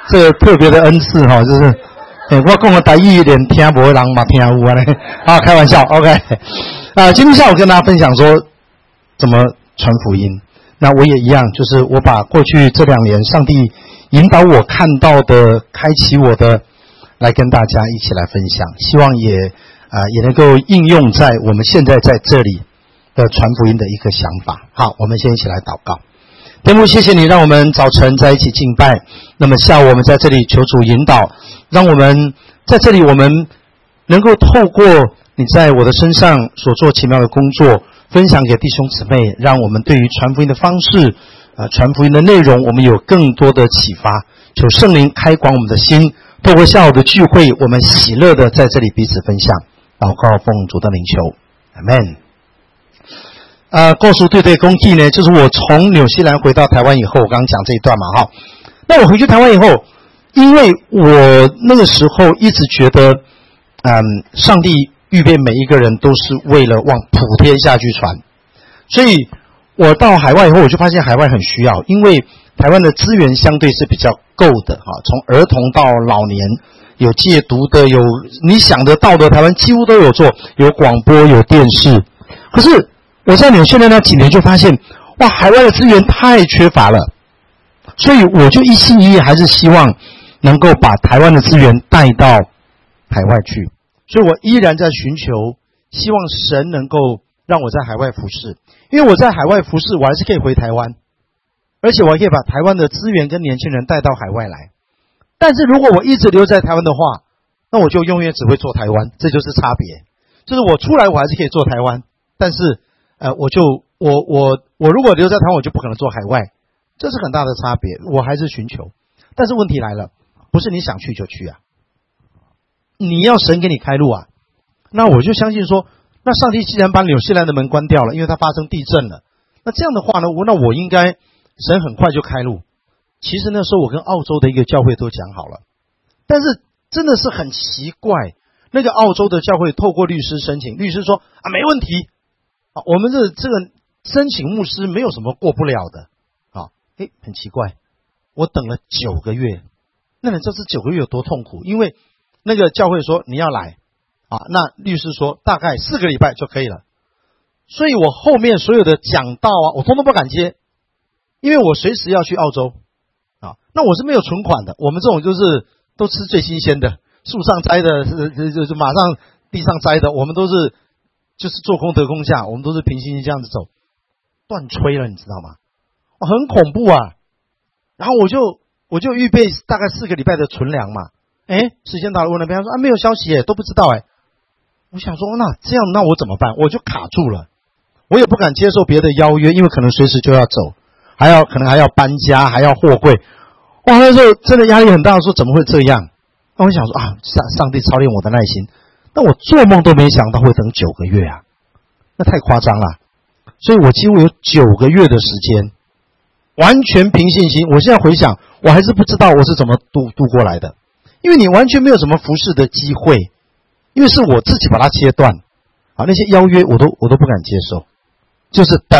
这个特别的恩赐哈，就是，我讲的台语连听不的人嘛听有啊嘞，啊，开玩笑 ，OK， 今天下午跟大家分享说怎么传福音。那我也一样，就是我把过去这2年上帝引导我看到的、开启我的，来跟大家一起来分享，希望也能够应用在我们现在在这里的传福音的一个想法。好，我们先一起来祷告。天父，谢谢你让我们早晨在一起敬拜，那么下午我们在这里求主引导，让我们在这里我们能够透过你在我的身上所做奇妙的工作，分享给弟兄姊妹，让我们对于传福音的方式传福音的内容我们有更多的启发。求圣灵开广我们的心，透过下午的聚会，我们喜乐的在这里彼此分享。祷告奉主的名求，阿们。告诉对公祭呢，就是我从纽西兰回到台湾以后，我刚刚讲这一段嘛哈。那我回去台湾以后，因为我那个时候一直觉得，上帝预备每一个人都是为了往普天下去传，所以我到海外以后，我就发现海外很需要，因为台湾的资源相对是比较够的哈，从儿童到老年，有戒毒的，有你想得到的，台湾几乎都有做，有广播，有电视。可是我在纽西兰那几年就发现，哇，海外的资源太缺乏了，所以我就一心一意还是希望能够把台湾的资源带到海外去，所以我依然在寻求，希望神能够让我在海外服侍，因为我在海外服侍，我还是可以回台湾，而且我还可以把台湾的资源跟年轻人带到海外来。但是如果我一直留在台湾的话，那我就永远只会做台湾，这就是差别。就是我出来我还是可以做台湾，但是我如果留在台湾，我就不可能做海外，这是很大的差别。我还是寻求，但是问题来了，不是你想去就去啊，你要神给你开路啊。那我就相信说，那上帝既然把纽西兰的门关掉了，因为它发生地震了，那这样的话呢，那我应该神很快就开路。其实那时候我跟澳洲的一个教会都讲好了，但是真的是很奇怪，那个澳洲的教会透过律师申请，律师说没问题啊，我们这个申请牧师没有什么过不了的啊。很奇怪，我等了9个月，那你知道这9个月有多痛苦？因为那个教会说你要来啊，那律师说大概4个礼拜就可以了，所以我后面所有的讲道啊，我通通不敢接，因为我随时要去澳洲啊。那我是没有存款的，我们这种就是都吃最新鲜的，树上摘的，就是马上地上摘的，我们都是就是做工得工价，我们都是平行这样子走，断吹了，你知道吗？很恐怖啊。然后我就预备大概4个礼拜的存粮嘛。时间到了，我那边说没有消息都不知道我想说那这样那我怎么办？我就卡住了，我也不敢接受别的邀约，因为可能随时就要走，可能还要搬家，还要货柜。哇，那时候真的压力很大，说怎么会这样？那我想说上帝操练我的耐心，那我做梦都没想到会等9个月啊，那太夸张了。所以我几乎有9个月的时间完全凭信心。我现在回想，我还是不知道我是怎么度过来的，因为你完全没有什么服侍的机会，因为是我自己把它切断那些邀约我都不敢接受，就是等，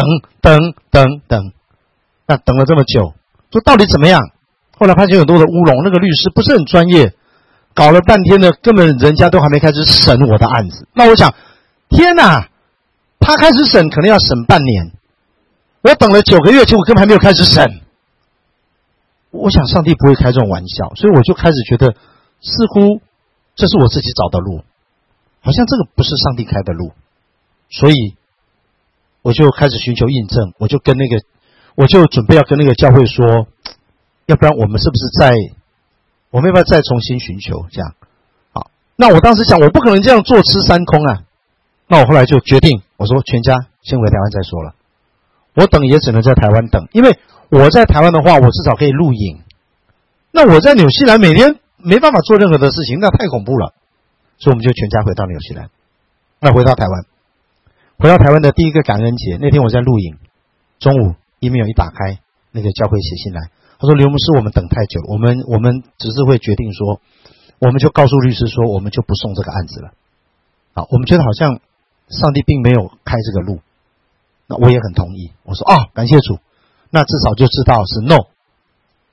那等了这么久，说到底怎么样？后来发现很多的乌龙，那个律师不是很专业，搞了半天的，根本人家都还没开始审我的案子。那我想，天哪，他开始审可能要审半年，我等了9个月，结果根本还没有开始审。我想上帝不会开这种玩笑，所以我就开始觉得，似乎这是我自己找的路，好像这个不是上帝开的路，所以我就开始寻求印证，我就准备要跟那个教会说，要不然我们是不是我们要不要再重新寻求这样？好，那我当时想，我不可能这样坐吃山空啊。那我后来就决定，我说全家先回台湾再说了。我等也只能在台湾等，因为我在台湾的话，我至少可以录影。那我在纽西兰每天没办法做任何的事情，那太恐怖了。所以我们就全家回到纽西兰。那回到台湾的第一个感恩节那天，我在录影，中午 email 一打开，那个教会写信来，他说刘牧师，我们等太久了，我们只是会决定说，我们就告诉律师说，我们就不送这个案子了。好，我们觉得好像上帝并没有开这个路，那我也很同意。我说感谢主，那至少就知道是 no。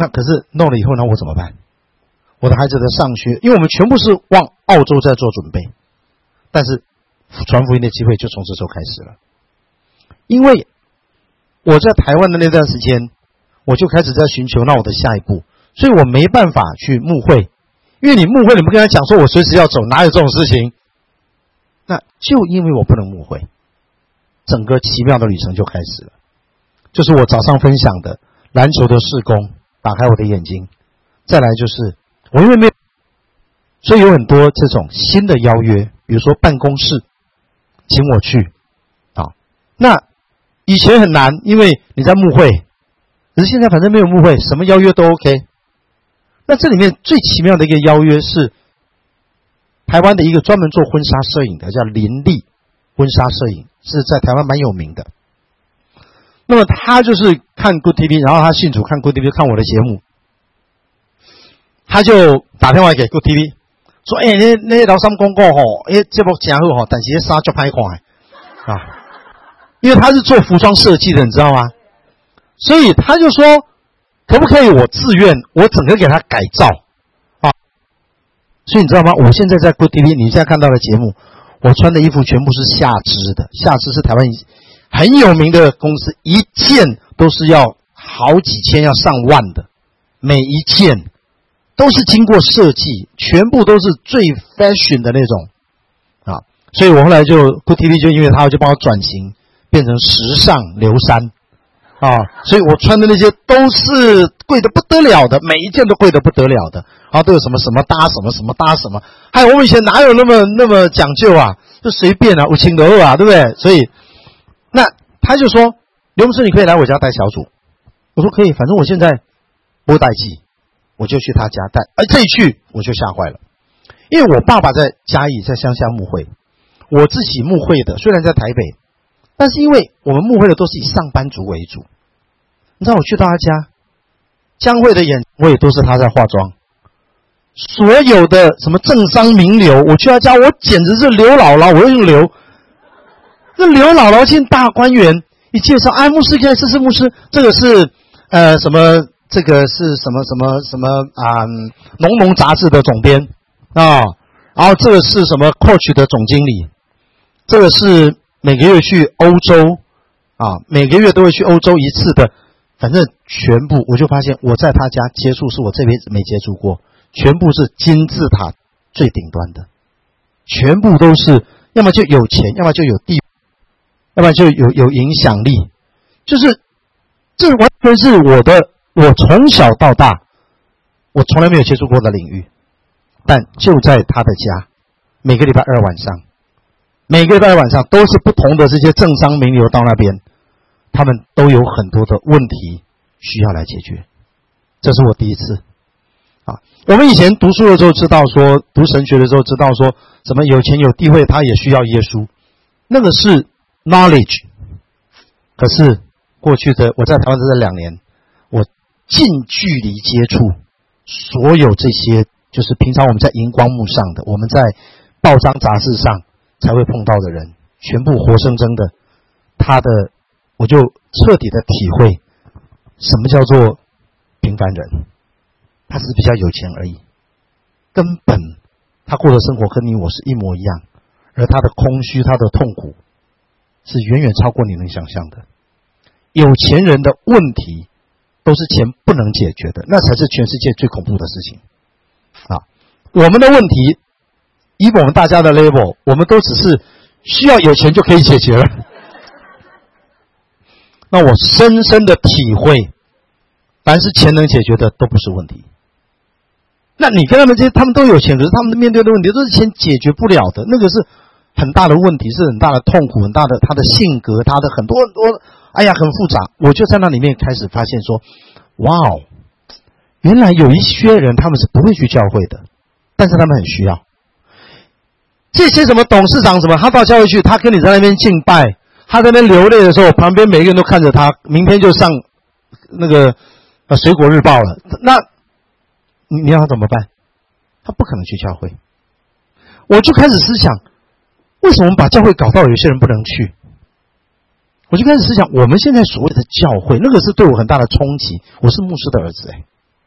那可是弄了以后呢，我怎么办？我的孩子的上学，因为我们全部是往澳洲在做准备，但是传福音的机会就从这时候开始了。因为我在台湾的那段时间，我就开始在寻求那我的下一步，所以我没办法去牧会，因为你牧会，你不跟他讲说我随时要走，哪有这种事情？那就因为我不能牧会，整个奇妙的旅程就开始了。就是我早上分享的篮球的事工，打开我的眼睛。再来就是我因为没有，所以有很多这种新的邀约，比如说办公室请我去啊。那以前很难，因为你在牧会，可是现在反正没有牧会，什么邀约都 OK。那这里面最奇妙的一个邀约是台湾的一个专门做婚纱摄影的，叫林立婚纱摄影，是在台湾蛮有名的。那么他就是看 Good TV， 然后他信主看 Good TV， 看我的节目，他就打电话给 Good TV 说：“那老三公告吼，这部真好吼，但是衫就歹看啊。”因为他是做服装设计的，你知道吗？所以他就说，可不可以我自愿，我整个给他改造啊？所以你知道吗？我现在在 Good TV， 你现在看到的节目，我穿的衣服全部是夏之的，夏之是台湾很有名的公司，一件都是要好几千，要上万的，每一件都是经过设计，全部都是最 fashion 的那种啊。所以我后来就 Good TV 就因为他就帮我转型。变成时尚流衫啊，所以我穿的那些都是贵得不得了的，每一件都贵得不得了的，然后都有什么什么搭什么什么搭什么，还有我们以前哪有那么讲究啊，就随便啊，五千多啊，对不对？所以那他就说刘牧师，你可以来我家带小组，我说可以，反正我现在不带记，我就去他家带，这一去我就吓坏了，因为我爸爸在嘉义，在乡下牧会，我自己牧会的，虽然在台北。但是因为我们牧会的都是以上班族为主，你知道我去到他家，江蕙的演我也都是他在化妆，所有的什么政商名流，我去他家，我简直是刘姥姥，我用刘，那刘姥姥进大观园一介绍，哎，牧师可以试试牧师，这个是什么，这个是什么农农杂志的总编啊，然后这个是什么 Coach 的总经理，这个是。每个月去欧洲啊，每个月都会去欧洲一次的，反正全部我就发现我在他家接触是我这辈子没接触过，全部是金字塔最顶端的，全部都是要么就有钱，要么就有地位，要么就有影响力，就是这完全是我从小到大我从来没有接触过的领域，但就在他的家，每个礼拜二晚上。每个礼拜晚上都是不同的这些政商名流到那边，他们都有很多的问题需要来解决。这是我第一次啊。我们以前读书的时候知道说，读神学的时候知道说，什么有钱有地位他也需要耶稣，那个是 knowledge。可是过去的我在台湾这2年，我近距离接触所有这些，就是平常我们在荧光幕上的，我们在报章杂志上。才会碰到的人，全部活生生的，我就彻底的体会什么叫做平凡人，他只是比较有钱而已，根本他过的生活跟你我是一模一样，而他的空虚，他的痛苦是远远超过你能想象的。有钱人的问题都是钱不能解决的，那才是全世界最恐怖的事情啊！我们的问题以我们大家的 level， 我们都只是需要有钱就可以解决了。那我深深的体会，凡是钱能解决的都不是问题。那你跟他们他们都有钱，可是他们面对的问题都是钱解决不了的，那个是很大的问题，是很大的痛苦，很大的他的性格，他的很多，哎呀，很复杂。我就在那里面开始发现说，哇哦，原来有一些人他们是不会去教会的，但是他们很需要。这些什么董事长什么，他到教会去，他跟你在那边敬拜，他在那边流泪的时候，旁边每个人都看着他，明天就上那个水果日报了。那你要他怎么办？他不可能去教会。我就开始思想，为什么把教会搞到有些人不能去？我就开始思想，我们现在所谓的教会，那个是对我很大的冲击。我是牧师的儿子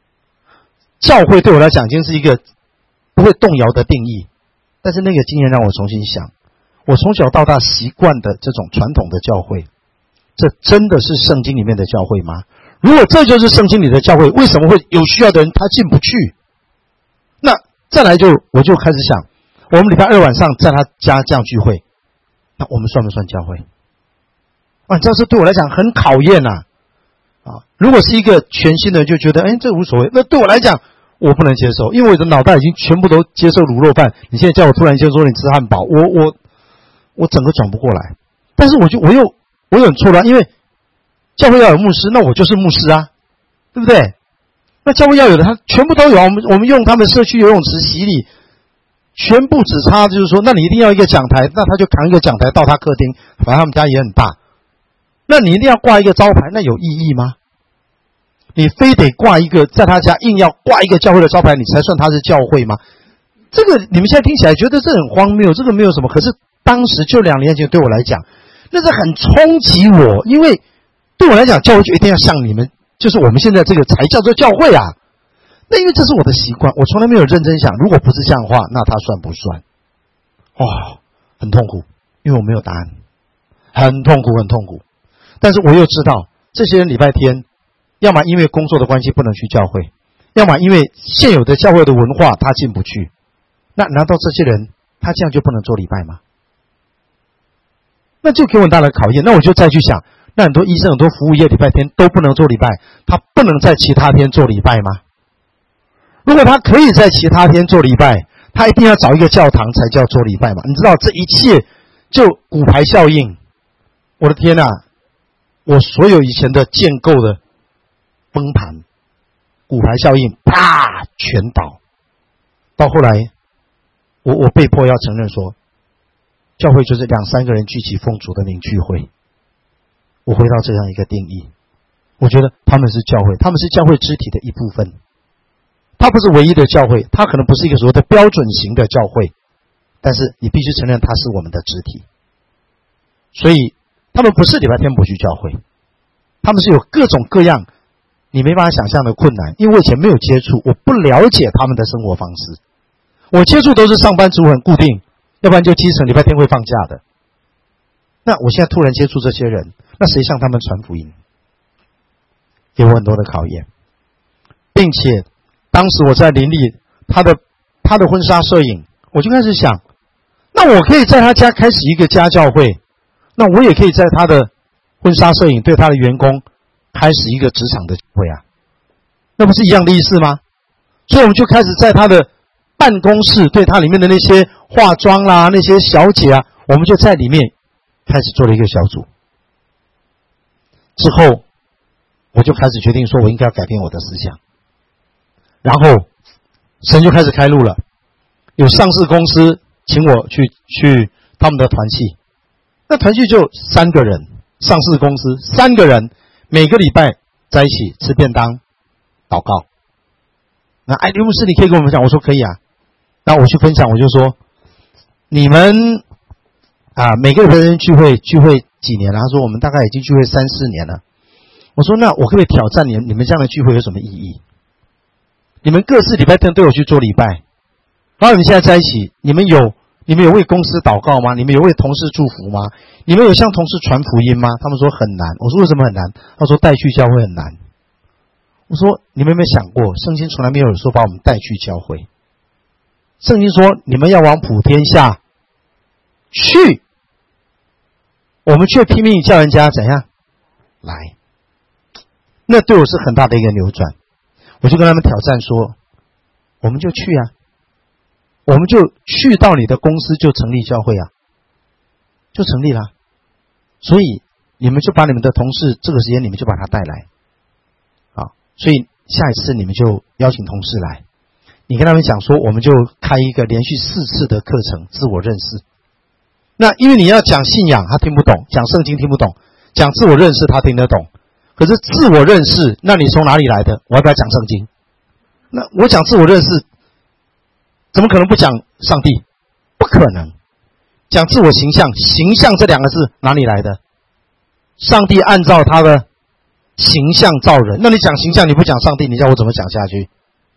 教会对我来讲已经是一个不会动摇的定义。但是那个经验让我重新想，我从小到大习惯的这种传统的教会，这真的是圣经里面的教会吗？如果这就是圣经里的教会，为什么会有需要的人他进不去？那再来我就开始想，我们礼拜二晚上在他家这样聚会，那我们算不算教会？啊，这是对我来讲很考验呐！如果是一个全新的，就觉得这无所谓。那对我来讲，我不能接受，因为我的脑袋已经全部都接受卤肉饭。你现在叫我突然间说你吃汉堡，我整个转不过来。但是我又很错乱，因为教会要有牧师，那我就是牧师啊，对不对？那教会要有的，他全部都有。我们用他们社区游泳池洗礼，全部只差就是说，那你一定要一个讲台，那他就扛一个讲台到他客厅，反正他们家也很大。那你一定要挂一个招牌，那有意义吗？你非得挂一个，在他家硬要挂一个教会的招牌，你才算他是教会吗？这个你们现在听起来觉得这很荒谬，这个没有什么。可是当时就2年前对我来讲，那是很冲击我，因为对我来讲，教会就一定要像你们，就是我们现在这个才叫做教会啊。那因为这是我的习惯，我从来没有认真想，如果不是这样的话，那他算不算？哇，很痛苦，因为我没有答案，很痛苦，很痛苦。但是我又知道，这些人礼拜天，要么因为工作的关系不能去教会，要么因为现有的教会的文化他进不去。那难道这些人他这样就不能做礼拜吗？那就给我很大的考验。那我就再去想，那很多医生、很多服务业礼拜天都不能做礼拜，他不能在其他天做礼拜吗？如果他可以在其他天做礼拜，他一定要找一个教堂才叫做礼拜嘛？你知道这一切就骨牌效应。我的天啊，我所有以前的建构的崩盘，骨牌效应啪全倒。到后来我被迫要承认说，教会就是2-3个人聚集奉主的名聚会。我回到这样一个定义，我觉得他们是教会，他们是教会肢体的一部分。他不是唯一的教会，他可能不是一个所谓的标准型的教会，但是你必须承认他是我们的肢体。所以他们不是礼拜天不去教会，他们是有各种各样你没办法想象的困难。因为我以前没有接触，我不了解他们的生活方式。我接触都是上班族很固定，要不然就基层礼拜天会放假的。那我现在突然接触这些人，那谁向他们传福音？给我很多的考验，并且当时我在邻里他的婚纱摄影，我就开始想，那我可以在他家开始一个家教会，那我也可以在他的婚纱摄影对他的员工开始一个职场的会啊，那不是一样的意思吗？所以我们就开始在他的办公室对他里面的那些化妆啦、那些小姐啊，我们就在里面开始做了一个小组。之后我就开始决定说，我应该要改变我的思想。然后神就开始开路了，有上市公司请我去他们的团契，那团契就3个人，上市公司3个人，每个礼拜在一起吃便当祷告。那刘牧师你可以跟我们讲，我说可以啊。那我去分享，我就说你们每个礼拜天聚会几年了？他说我们大概已经聚会3-4年了。我说那我可不可以挑战你们这样的聚会有什么意义？你们各自礼拜天都有去做礼拜，然后你们现在在一起，你们有为公司祷告吗？你们有为同事祝福吗？你们有向同事传福音吗？他们说很难。我说为什么很难？他说带去教会很难。我说你们有没有想过，圣经从来没有说把我们带去教会，圣经说你们要往普天下去，我们却拼命叫人家怎样来。那对我是很大的一个扭转。我就跟他们挑战说，我们就去啊，我们就去到你的公司就成立教会啊，就成立了。所以你们就把你们的同事这个时间你们就把他带来，所以下一次你们就邀请同事来，你跟他们讲说，我们就开一个连续4次的课程，自我认识。那因为你要讲信仰他听不懂，讲圣经听不懂，讲自我认识他听得懂。可是自我认识，那你从哪里来的？我要不要讲圣经？那我讲自我认识，怎么可能不讲上帝？不可能。讲自我形象，形象这2个字哪里来的？上帝按照他的形象造人。那你讲形象，你不讲上帝，你叫我怎么讲下去？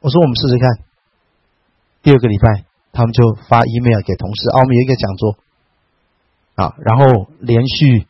我说我们试试看。第2个礼拜，他们就发 email 给同事，我们有一个讲座，然后连续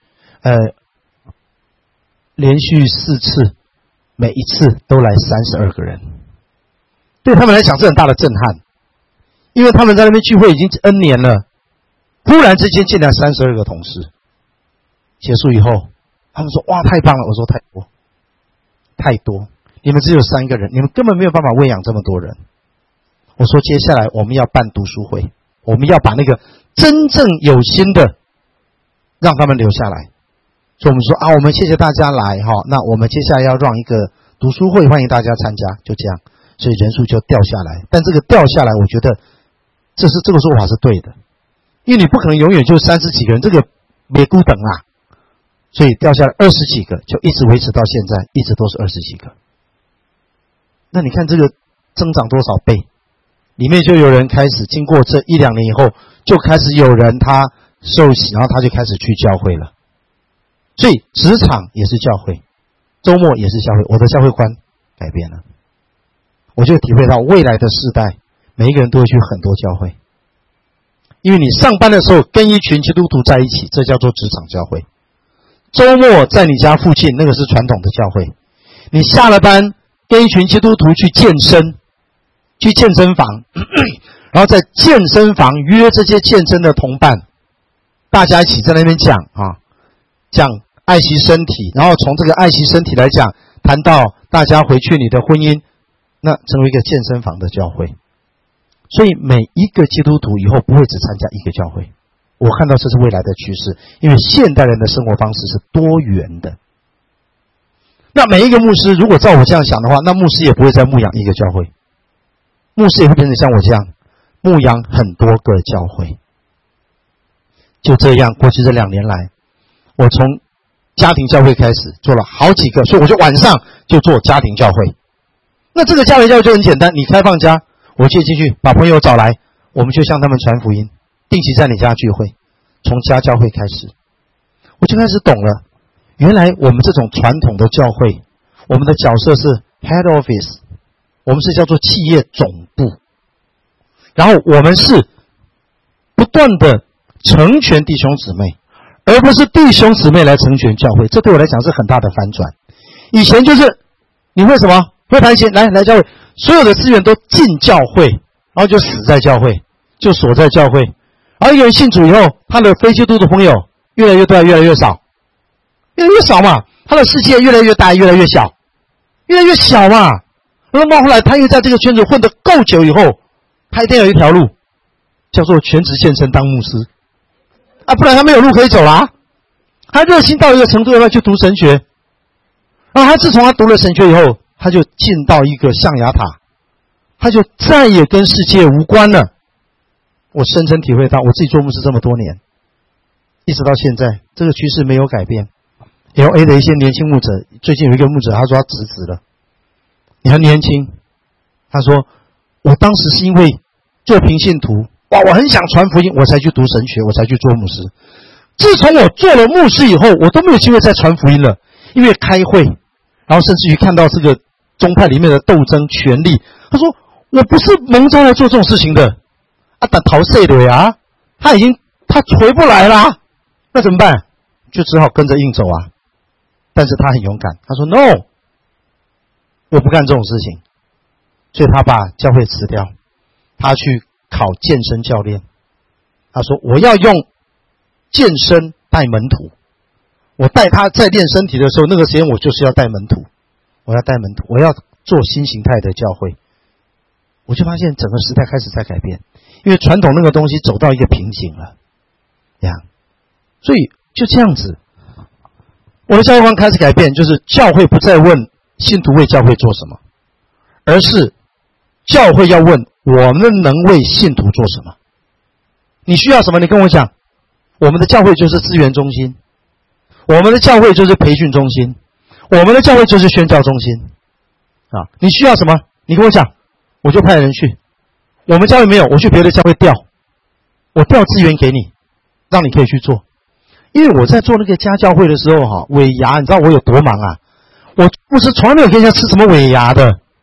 4次，每一次都来32个人，对他们来讲是很大的震撼，因为他们在那边聚会已经 N 年了，忽然之间进来32个同事。结束以后，他们说哇太棒了，我说太多，你们只有3个人，你们根本没有办法喂养这么多人。我说接下来我们要办读书会，我们要把那个真正有心的让他们留下来。所以我们说我们谢谢大家来那我们接下来要让一个读书会，欢迎大家参加，就这样，所以人数就掉下来。但这个掉下来，我觉得这个说法是对的，因为你不可能永远就30几个人，这个没孤等啊。所以掉下来20几个，就一直维持到现在，一直都是20几个。那你看这个增长多少倍？里面就有人开始经过这1-2年以后，就开始有人他受洗，然后他就开始去教会了。所以职场也是教会，周末也是教会，我的教会观改变了。我就体会到未来的世代，每一个人都会去很多教会，因为你上班的时候跟一群基督徒在一起，这叫做职场教会。周末在你家附近，那个是传统的教会。你下了班跟一群基督徒去健身，去健身房然后在健身房约这些健身的同伴，大家一起在那边讲爱惜身体，然后从这个爱惜身体来讲，谈到大家回去你的婚姻，那成为一个健身房的教会。所以每一个基督徒以后不会只参加一个教会，我看到这是未来的趋势，因为现代人的生活方式是多元的。那每一个牧师如果照我这样想的话，那牧师也不会再牧养一个教会，牧师也会变成像我这样牧养很多个教会。就这样，过去这2年来，我从家庭教会开始做了好几个，所以我就晚上就做家庭教会。那这个家庭教会就很简单，你开放家，我就进去把朋友找来，我们就向他们传福音，定期在你家聚会，从家教会开始。我就开始懂了，原来我们这种传统的教会，我们的角色是 head office， 我们是叫做企业总部，然后我们是不断的成全弟兄姊妹，而不是弟兄姊妹来成全教会。这对我来讲是很大的反转。以前就是你会什么会弹琴，来教会，所有的资源都进教会，然后就死在教会，就锁在教会。然后一个人信主以后，他的非基督的朋友越来越多，越来越少，越来越少嘛，他的世界越来越大，越来越小，越来越小嘛。然后后来他又在这个圈子混得够久以后，他一定有一条路叫做全职献身当牧师不然他没有路可以走啦。他热心到一个程度，要去读神学，然后他自从他读了神学以后，他就进到一个象牙塔，他就再也跟世界无关了。我深深体会到，我自己做牧师这么多年，一直到现在，这个趋势没有改变。LA 的一些年轻牧者，最近有一个牧者，他说他辞职了。你很年轻，他说我当时是因为做平信徒，我很想传福音，我才去读神学，我才去做牧师。自从我做了牧师以后，我都没有机会再传福音了，因为开会，然后甚至于看到这个宗派里面的斗争权力。他说我不是蒙召来做这种事情的但逃税的呀，他回不来啦，那怎么办？就只好跟着硬走啊。但是他很勇敢，他说 no， 我不干这种事情，所以他把教会辞掉，他去考健身教练。他说我要用健身带门徒，我带他在练身体的时候，那个时间我就是要带门徒，我要做新形态的教会。我就发现整个时代开始在改变，因为传统那个东西走到一个瓶颈了所以就这样子，我的教会观开始改变，就是教会不再问信徒为教会做什么，而是教会要问我们能为信徒做什么。你需要什么？你跟我讲。我们的教会就是资源中心，我们的教会就是培训中心，我们的教会就是宣教中心你需要什么？你跟我讲，我就派人去。我们教会没有，我去别的教会我调资源给你，让你可以去做。因为我在做那个家教会的时候尾牙，你知道我有多忙啊？我不是从来没有跟人家吃什么尾牙的，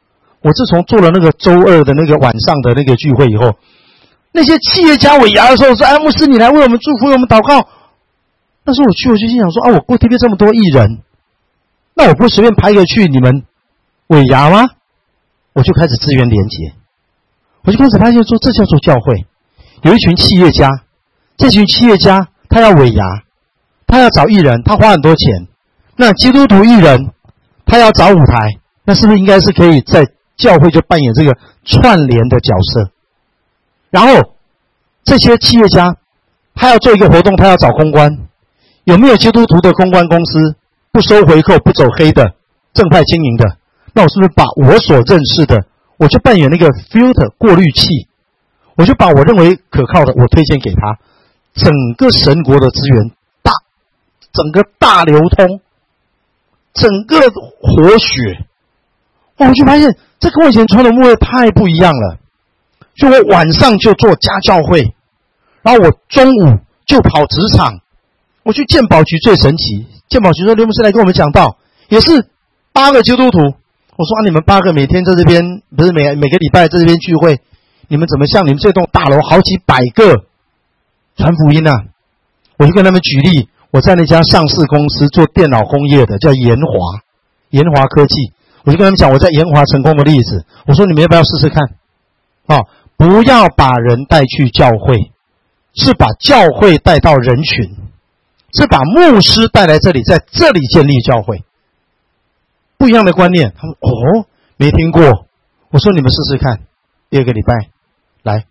我自从做了那个周二的那个晚上的那个聚会以后，那些企业家尾牙的时候说：“哎，牧师，你来为我们祝福，为我们祷告。”那时候我去，我就心想说：“啊，我过 TV 这么多艺人，那我不会随便排一个去你们尾牙吗？”我就开始资源连结，我就开始发现说，这叫做教会。有一群企业家，这群企业家他要尾牙，他要找艺人，他花很多钱。那基督徒艺人，他要找舞台，那是不是应该是可以在教会就扮演这个串联的角色？然后这些企业家，他要做一个活动，他要找公关，有没有基督徒的公关公司，不收回扣、不走黑的、正派经营的？那我是不是把我所认识的，我就扮演那个 filter 过滤器，我就把我认为可靠的，我推荐给他，整个神国的资源整个大流通，整个活血。哇，我就发现这跟我以前传统牧会太不一样了。就我晚上就做家教会，然后我中午就跑职场，我去健保局最神奇，健保局说刘牧师来跟我们讲道，也是8个基督徒。我说啊，你们8个每天在这边，不是每个礼拜在这边聚会，你们怎么像你们这栋大楼好几百个传福音啊？我就跟他们举例，我在那家上市公司做电脑工业的，叫研华科技，我就跟他们讲我在研华成功的例子。我说你们要不要试试看？不要把人带去教会，是把教会带到人群，是把牧师带来这里，在这里建立教会。不一样的观念，他们没听过。我说你们试试看，第2个礼拜来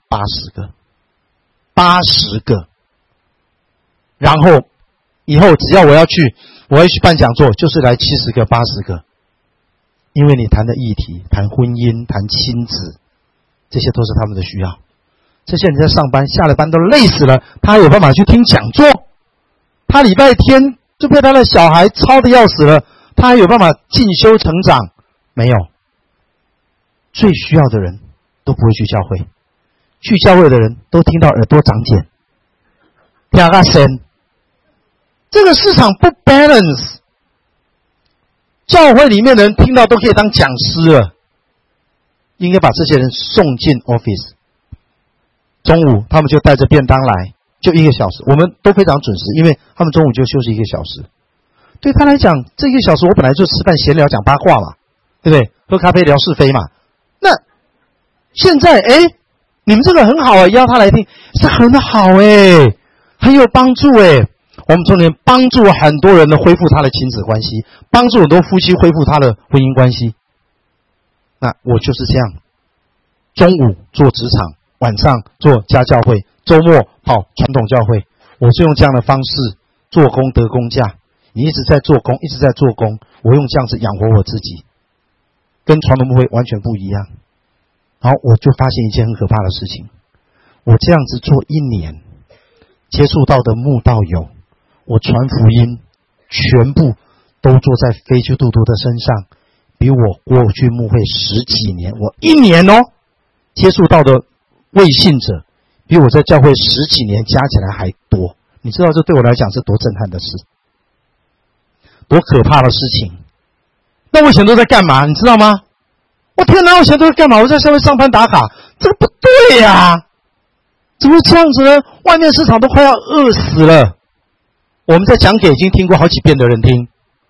80个，然后以后只要我要去办讲座，就是来70个、80个，因为你谈的议题，谈婚姻、谈亲子，这些都是他们的需要。这些人在上班，下了班都累死了，他还有办法去听讲座？他礼拜天就被他的小孩操得要死了。他还有办法进修成长？没有。最需要的人都不会去教会，去教会的人都听到耳朵长茧，听个声。这个市场不 balance， 教会里面的人听到都可以当讲师了，应该把这些人送进 office。中午他们就带着便当来，就1个小时，我们都非常准时，因为他们中午就休息1个小时。对他来讲，这1个小时我本来就吃饭闲聊讲八卦嘛，对不对？喝咖啡聊是非嘛。那现在你们这个很好邀他来听，是很好很有帮助我们中间帮助很多人的恢复他的亲子关系，帮助很多夫妻恢复他的婚姻关系。那我就是这样，中午做职场，晚上做家教会，周末跑传统教会，我是用这样的方式做工得工价。你一直在做工，我用这样子养活我自己，跟传统牧会完全不一样。然后我就发现一件很可怕的事情，我这样子做1年，接触到的牧道友，我传福音全部都坐在非基督徒的身上，比我过去牧会10几年，我1年接触到的未信者，比我在教会10几年加起来还多。你知道这对我来讲是多震撼的事，多可怕的事情。那我以前都在干嘛你知道吗？我天哪，我以前都在干嘛？我在社会上班打卡，这个不对呀，怎么会这样子呢？外面市场都快要饿死了，我们在讲给已经听过好几遍的人听，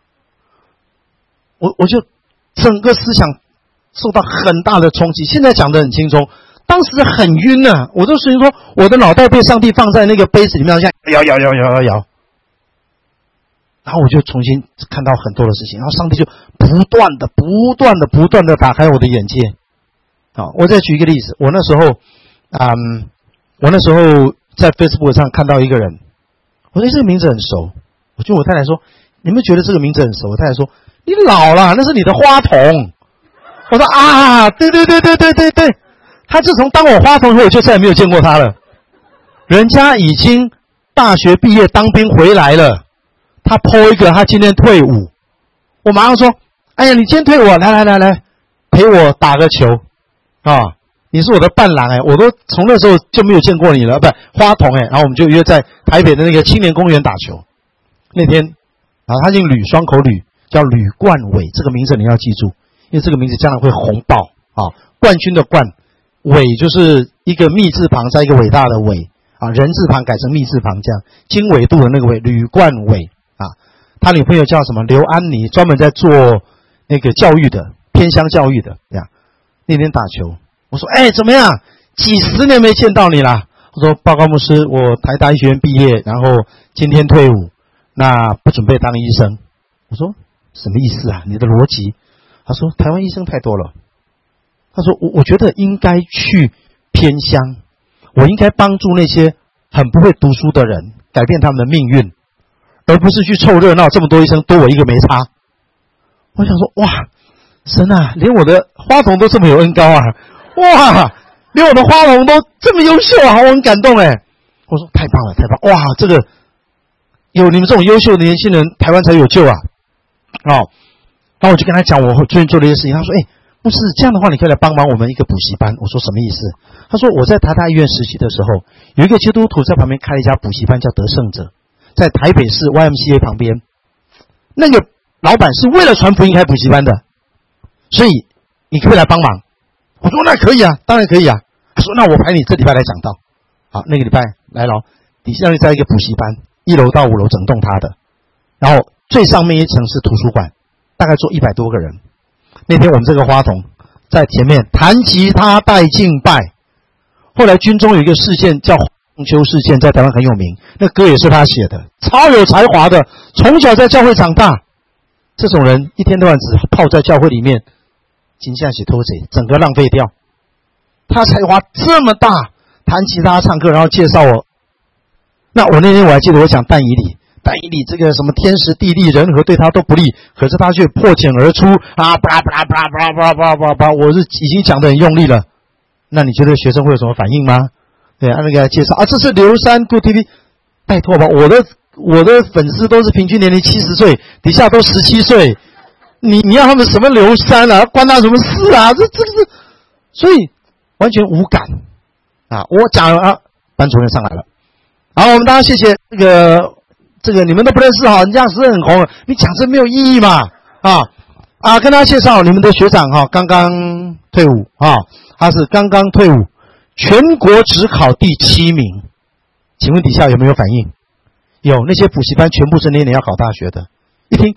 我就整个思想受到很大的冲击。现在讲得很轻松，当时很晕啊，我都属于说我的脑袋被上帝放在那个杯子里面，这样摇，然后我就重新看到很多的事情，然后上帝就不断的打开我的眼界。我再举一个例子，我那时候在 Facebook 上看到一个人，我觉得这个名字很熟，我就我太太说，你们觉得这个名字很熟？我太太说，你老了，那是你的花童。我说啊，对，他自从当我花童后，我就再也没有见过他了。人家已经大学毕业当兵回来了，他 po 一个他今天退伍，我马上说，哎呀，你今天退伍，来陪我打个球你是我的伴郎我都从那时候就没有见过你了，不花童然后我们就约在台北的那个青年公园打球。那天然后他姓吕，双口吕，叫吕冠伟，这个名字你要记住，因为这个名字将来会红爆。 啊，冠军的冠，伟就是一个密字旁再一个伟大的伟啊，人字旁改成密字旁这样，经纬度的那个伟，吕冠伟啊，他女朋友叫什么刘安妮，专门在做那个教育的，偏乡教育的这样。那天打球，我说怎么样？几十年没见到你啦。我说报告牧师，我台大医学院毕业，然后今天退伍，那不准备当医生。我说什么意思啊？你的逻辑？他说台湾医生太多了。他说我觉得应该去偏乡，我应该帮助那些很不会读书的人，改变他们的命运，而不是去凑热闹。这么多医生多我一个没差。我想说哇，神啊，连我的花童都这么有恩膏啊！哇，连我的花童都这么优秀啊！我很感动哎。我说太棒了，太棒！哇，这个有你们这种优秀的年轻人，台湾才有救啊！然后我就跟他讲我最近做的一些事情。他说牧师，这样的话你可以来帮忙我们一个补习班。我说什么意思？他说我在台大医院实习的时候，有一个基督徒在旁边开了一家补习班，叫得胜者，在台北市 YMCA 旁边。那个老板是为了传福音开补习班的，所以你可不可以来帮忙？我说那可以啊，当然可以啊。他说那我排你这礼拜来讲道。好，那个礼拜来了，底下在一个补习班，1楼到5楼整栋他的，然后最上面一层是图书馆，大概坐100多个人。那天我们这个花童在前面弹吉他带敬拜，后来军中有一个事件叫红丘事件，在台湾很有名，那歌也是他写的，超有才华的，从小在教会长大。这种人一天到晚只泡在教会里面，金下写偷贼，整个浪费掉。他才华这么大，弹吉他唱歌，然后介绍我。那我那天我还记得我讲但以理这个什么天时地利人和对他都不利，可是他却破茧而出啊！巴拉巴拉巴拉巴拉巴拉巴拉巴拉巴拉，我是已经讲得很用力了。那你觉得学生会有什么反应吗？对，按那个介绍啊，这是刘山 Good TV， 拜托吧，我的粉丝都是平均年龄70岁，底下都17岁，你要他们什么刘山啊，关他什么事啊？这是，所以完全无感啊！我讲啊，班主任上来了，好，我们大家谢谢这个你们都不认识哈，你这样是很红了，你讲这没有意义嘛？跟大家介绍你们的学长哈，刚刚退伍啊，他是刚刚退伍，全国只考第7名，请问底下有没有反应？有，那些补习班全部是那年要考大学的。一听，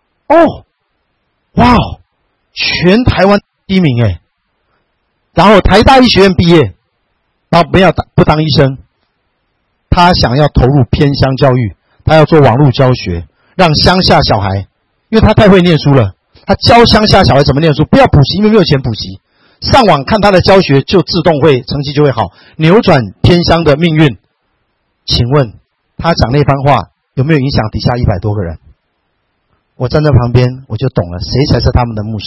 哇，全台湾第1名然后台大医学院毕业，然后不当医生，他想要投入偏乡教育。他要做网络教学，让乡下小孩，因为他太会念书了，他教乡下小孩怎么念书，不要补习，因为没有钱补习，上网看他的教学就自动会成绩就会好，扭转偏乡的命运。请问他讲那番话有没有影响底下100多个人？我站在旁边我就懂了，谁才是他们的牧师？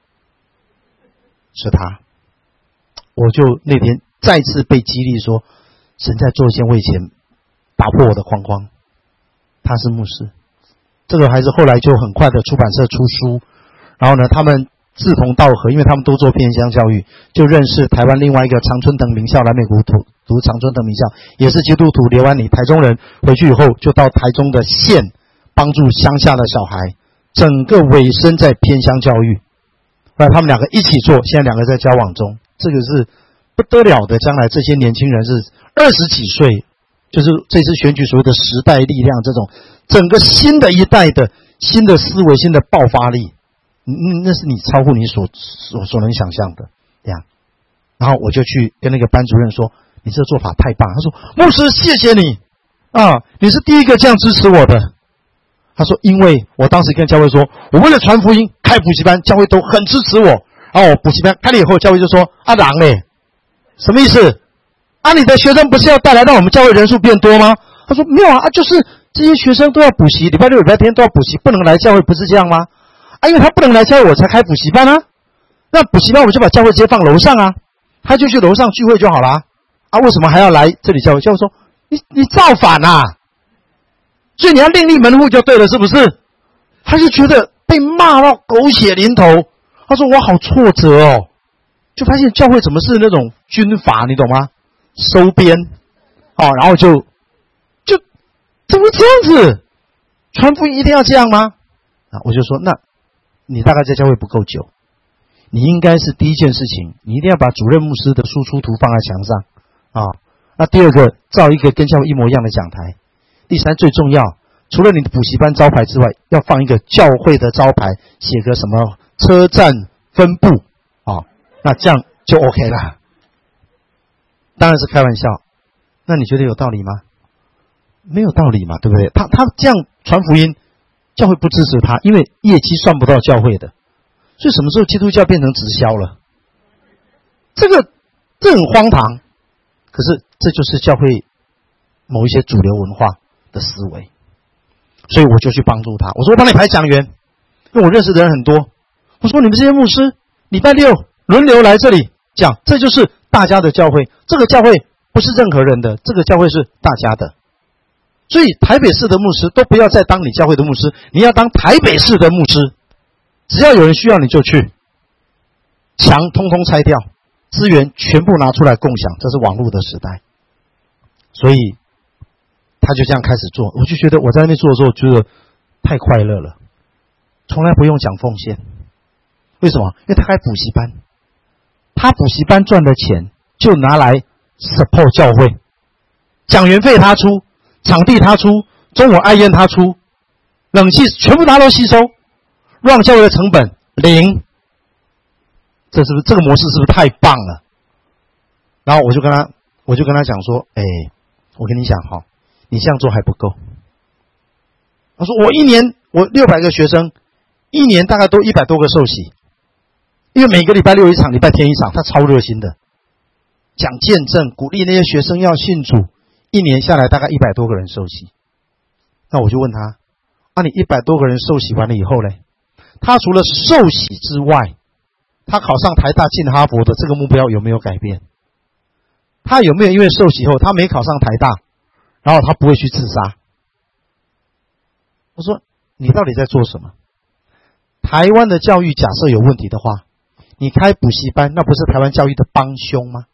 是他。我就那天再次被激励说，神在做一件我以前打破我的框框。他是牧师，这个孩子后来就很快的出版社出书，然后呢，他们志同道合，因为他们都做偏乡教育，就认识台湾另外一个常春藤名校，南美谷读常春藤名校，也是基督徒刘安妮，台中人，回去以后就到台中的县帮助乡下的小孩，整个委身在偏乡教育。后来他们两个一起做，现在2个在交往中，这个是不得了的。将来这些年轻人是20几岁。就是这次选举所谓的时代力量，这种整个新的一代的新的思维、新的爆发力，那是你超乎你所能想象的这样。然后我就去跟那个班主任说：“你这个做法太棒。”他说：“牧师，谢谢你啊，你是第一个这样支持我的。”他说：“因为我当时跟教会说，我为了传福音开补习班，教会都很支持我。然后我补习班开了以后，教会就说：‘啊，狼嘞，什么意思？’你的学生不是要带来让我们教会人数变多吗？”他说：“没有啊，就是这些学生都要补习，礼拜六、礼拜天都要补习，不能来教会，不是这样吗？因为他不能来教会，我才开补习班啊。那补习班我就把教会直接放楼上啊，他就去楼上聚会就好了为什么还要来这里教会？”教会说：“你造反啊！所以你要另立门户就对了，是不是？”他就觉得被骂到狗血淋头，他说：“我好挫折哦，就发现教会怎么是那种军阀，你懂吗？收编，然后就怎么这样子？传福音一定要这样吗？”我就说：“那你大概在教会不够久， 你应该是第一件事情，你一定要把主任牧师的输出图放在墙上啊。那第二个，造一个跟教会一模一样的讲台。第三，最重要，除了你的补习班招牌之外，要放一个教会的招牌，写个什么车站分部啊，那这样就 OK 了。当然是开玩笑，那你觉得有道理吗？没有道理嘛，对不对？他这样传福音，教会不支持他，因为业绩算不到教会的。所以什么时候基督教变成直销了？这很荒唐。可是这就是教会某一些主流文化的思维。所以我就去帮助他，我说我帮你排讲员，因为我认识的人很多。我说你们这些牧师礼拜六轮流来这里讲，这就是大家的教会。这个教会不是任何人的，这个教会是大家的。所以台北市的牧师都不要再当你教会的牧师，你要当台北市的牧师。只要有人需要你就去，墙通通拆掉，资源全部拿出来共享，这是网络的时代。所以他就这样开始做，我就觉得我在那边做的时候觉得太快乐了，从来不用讲奉献。为什么？因为他开补习班，他补习班赚的钱就拿来 support 教会，讲员费他出，场地他出，中午爱宴他出，冷气全部他都吸收，让教会的成本0。这是不是这个模式是不是太棒了？然后我就跟他讲说，我跟你讲哈，你这样做还不够。他说我600个学生，一年大概都100多个受洗，因为每个礼拜六一场，礼拜天一场，他超热心的，讲见证，鼓励那些学生要信主，一年下来大概100多个人受洗。那我就问他，你100多个人受洗完了以后呢？他除了受洗之外，他考上台大进哈佛的这个目标有没有改变？他有没有因为受洗后他没考上台大，然后他不会去自杀？我说你到底在做什么？台湾的教育假设有问题的话，你开补习班，那不是台湾教育的帮凶吗？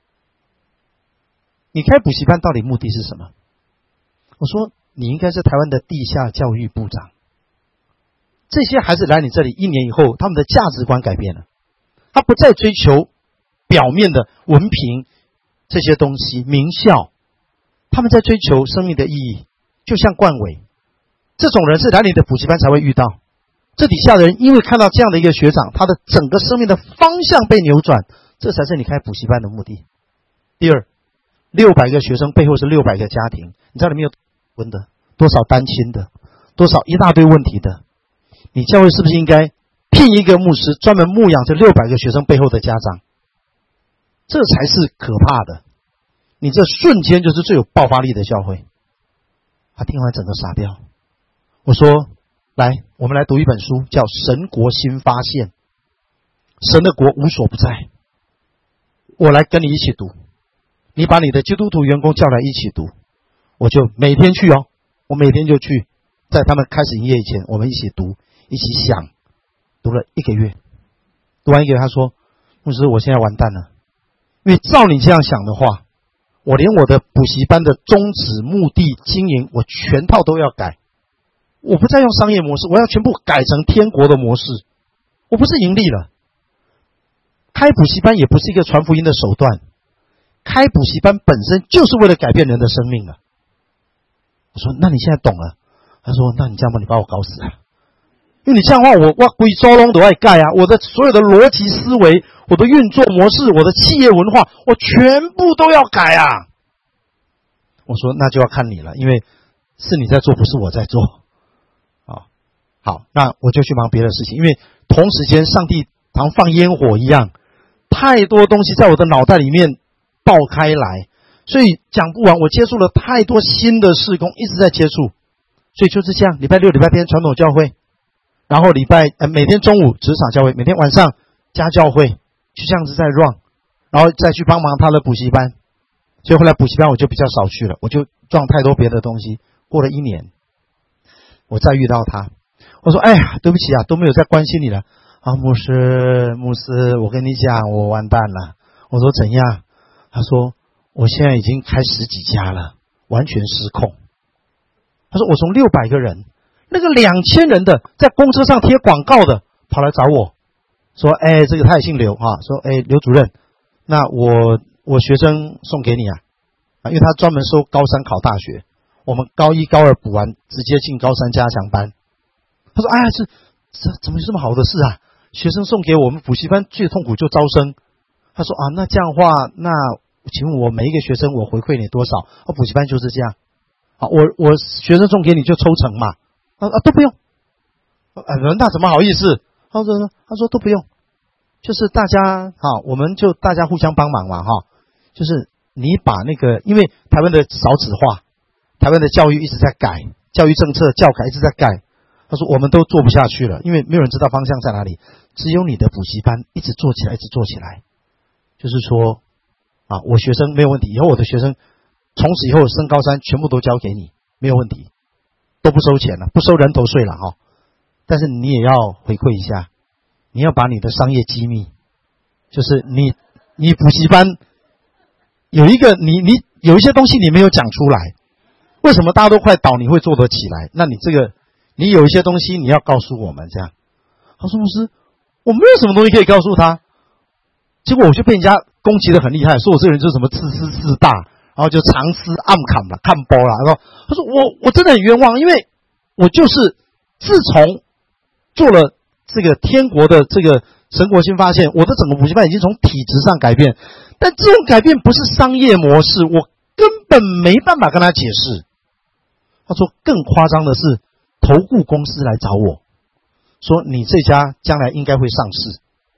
你开补习班到底目的是什么？我说你应该是台湾的地下教育部长。这些孩子来你这里1年以后，他们的价值观改变了，他不再追求表面的文凭这些东西名校，他们在追求生命的意义。就像冠伟这种人是来你的补习班才会遇到，这底下的人因为看到这样的一个学长，他的整个生命的方向被扭转，这才是你开补习班的目的。第二，600个学生背后是600个家庭，你知道里面有婚的多少单亲的，多少一大堆问题的，你教会是不是应该聘一个牧师专门牧养这600个学生背后的家长？这才是可怕的。你这瞬间就是最有爆发力的教会。他听完整个傻掉。我说来，我们来读一本书，叫《神国新发现》，神的国无所不在。我来跟你一起读，你把你的基督徒员工叫来一起读，我就每天去哦，我每天就去，在他们开始营业以前，我们一起读，一起想。读了1个月，读完1个月，他说：“牧师，我现在完蛋了，因为照你这样想的话，我连我的补习班的宗旨、目的、经营，我全套都要改。我不再用商业模式，我要全部改成天国的模式。我不是盈利了，开补习班也不是一个传福音的手段，开补习班本身就是为了改变人的生命了。”我说：“那你现在懂了？”他说：“那你这样吧，你把我搞死了。因为你这样的话，我规周拢都要改啊！我的所有的逻辑思维，我的运作模式，我的企业文化，我全部都要改啊！”我说：“那就要看你了，因为是你在做，不是我在做。”好，那我就去忙别的事情，因为同时间上帝好像放烟火一样，太多东西在我的脑袋里面爆开来，所以讲不完。我接触了太多新的事工，一直在接触，所以就是这样。礼拜六、礼拜天传统教会。然后每天中午职场教会，每天晚上家教会，就这样子在 run， 然后再去帮忙他的补习班。所以后来补习班我就比较少去了，我就撞太多别的东西。过了1年，我再遇到他，我说：“哎呀，对不起啊，都没有再关心你了啊，牧师，我跟你讲，我完蛋了。”我说：“怎样？”他说：“我现在已经开10几家了，完全失控。”他说：“我从600个人。”那个2000人的在公车上贴广告的跑来找我， 说，哎，这个他也姓刘啊，说，哎，刘主任，那我学生送给你啊，因为他专门收高三考大学，我们高一高二补完，直接进高三加强班。他说，哎呀，这怎么有这么好的事啊？学生送给我们补习班最痛苦就招生。他说啊，那这样的话，那请问我每一个学生我回馈你多少？补习班就是这样。好，我学生送给你就抽成嘛。都不用。那怎么好意思？他说都不用，就是大家我们就大家互相帮忙嘛就是你把那个，因为台湾的少子化，台湾的教育一直在改，教育政策教改一直在改。他说我们都做不下去了，因为没有人知道方向在哪里，只有你的补习班一直做起来，一直做起来。就是说我学生没有问题，以后我的学生从此以后升高三全部都交给你，没有问题，都不收钱了，不收人头税了但是你也要回馈一下，你要把你的商业机密，就是你补习班有一个你有一些东西你没有讲出来，为什么大家都快倒你会做得起来？那你这个你有一些东西你要告诉我们这样。他说，牧师，我没有什么东西可以告诉他。结果我就被人家攻击得很厉害，说我这个人就是什么自私自大，然后就藏私暗砍了，看包了。然后他说我真的很冤枉，因为我就是自从做了这个天国的这个神国新发现，我的整个补习班已经从体质上改变，但这种改变不是商业模式，我根本没办法跟他解释。他说更夸张的是，投顾公司来找我说，你这家将来应该会上市，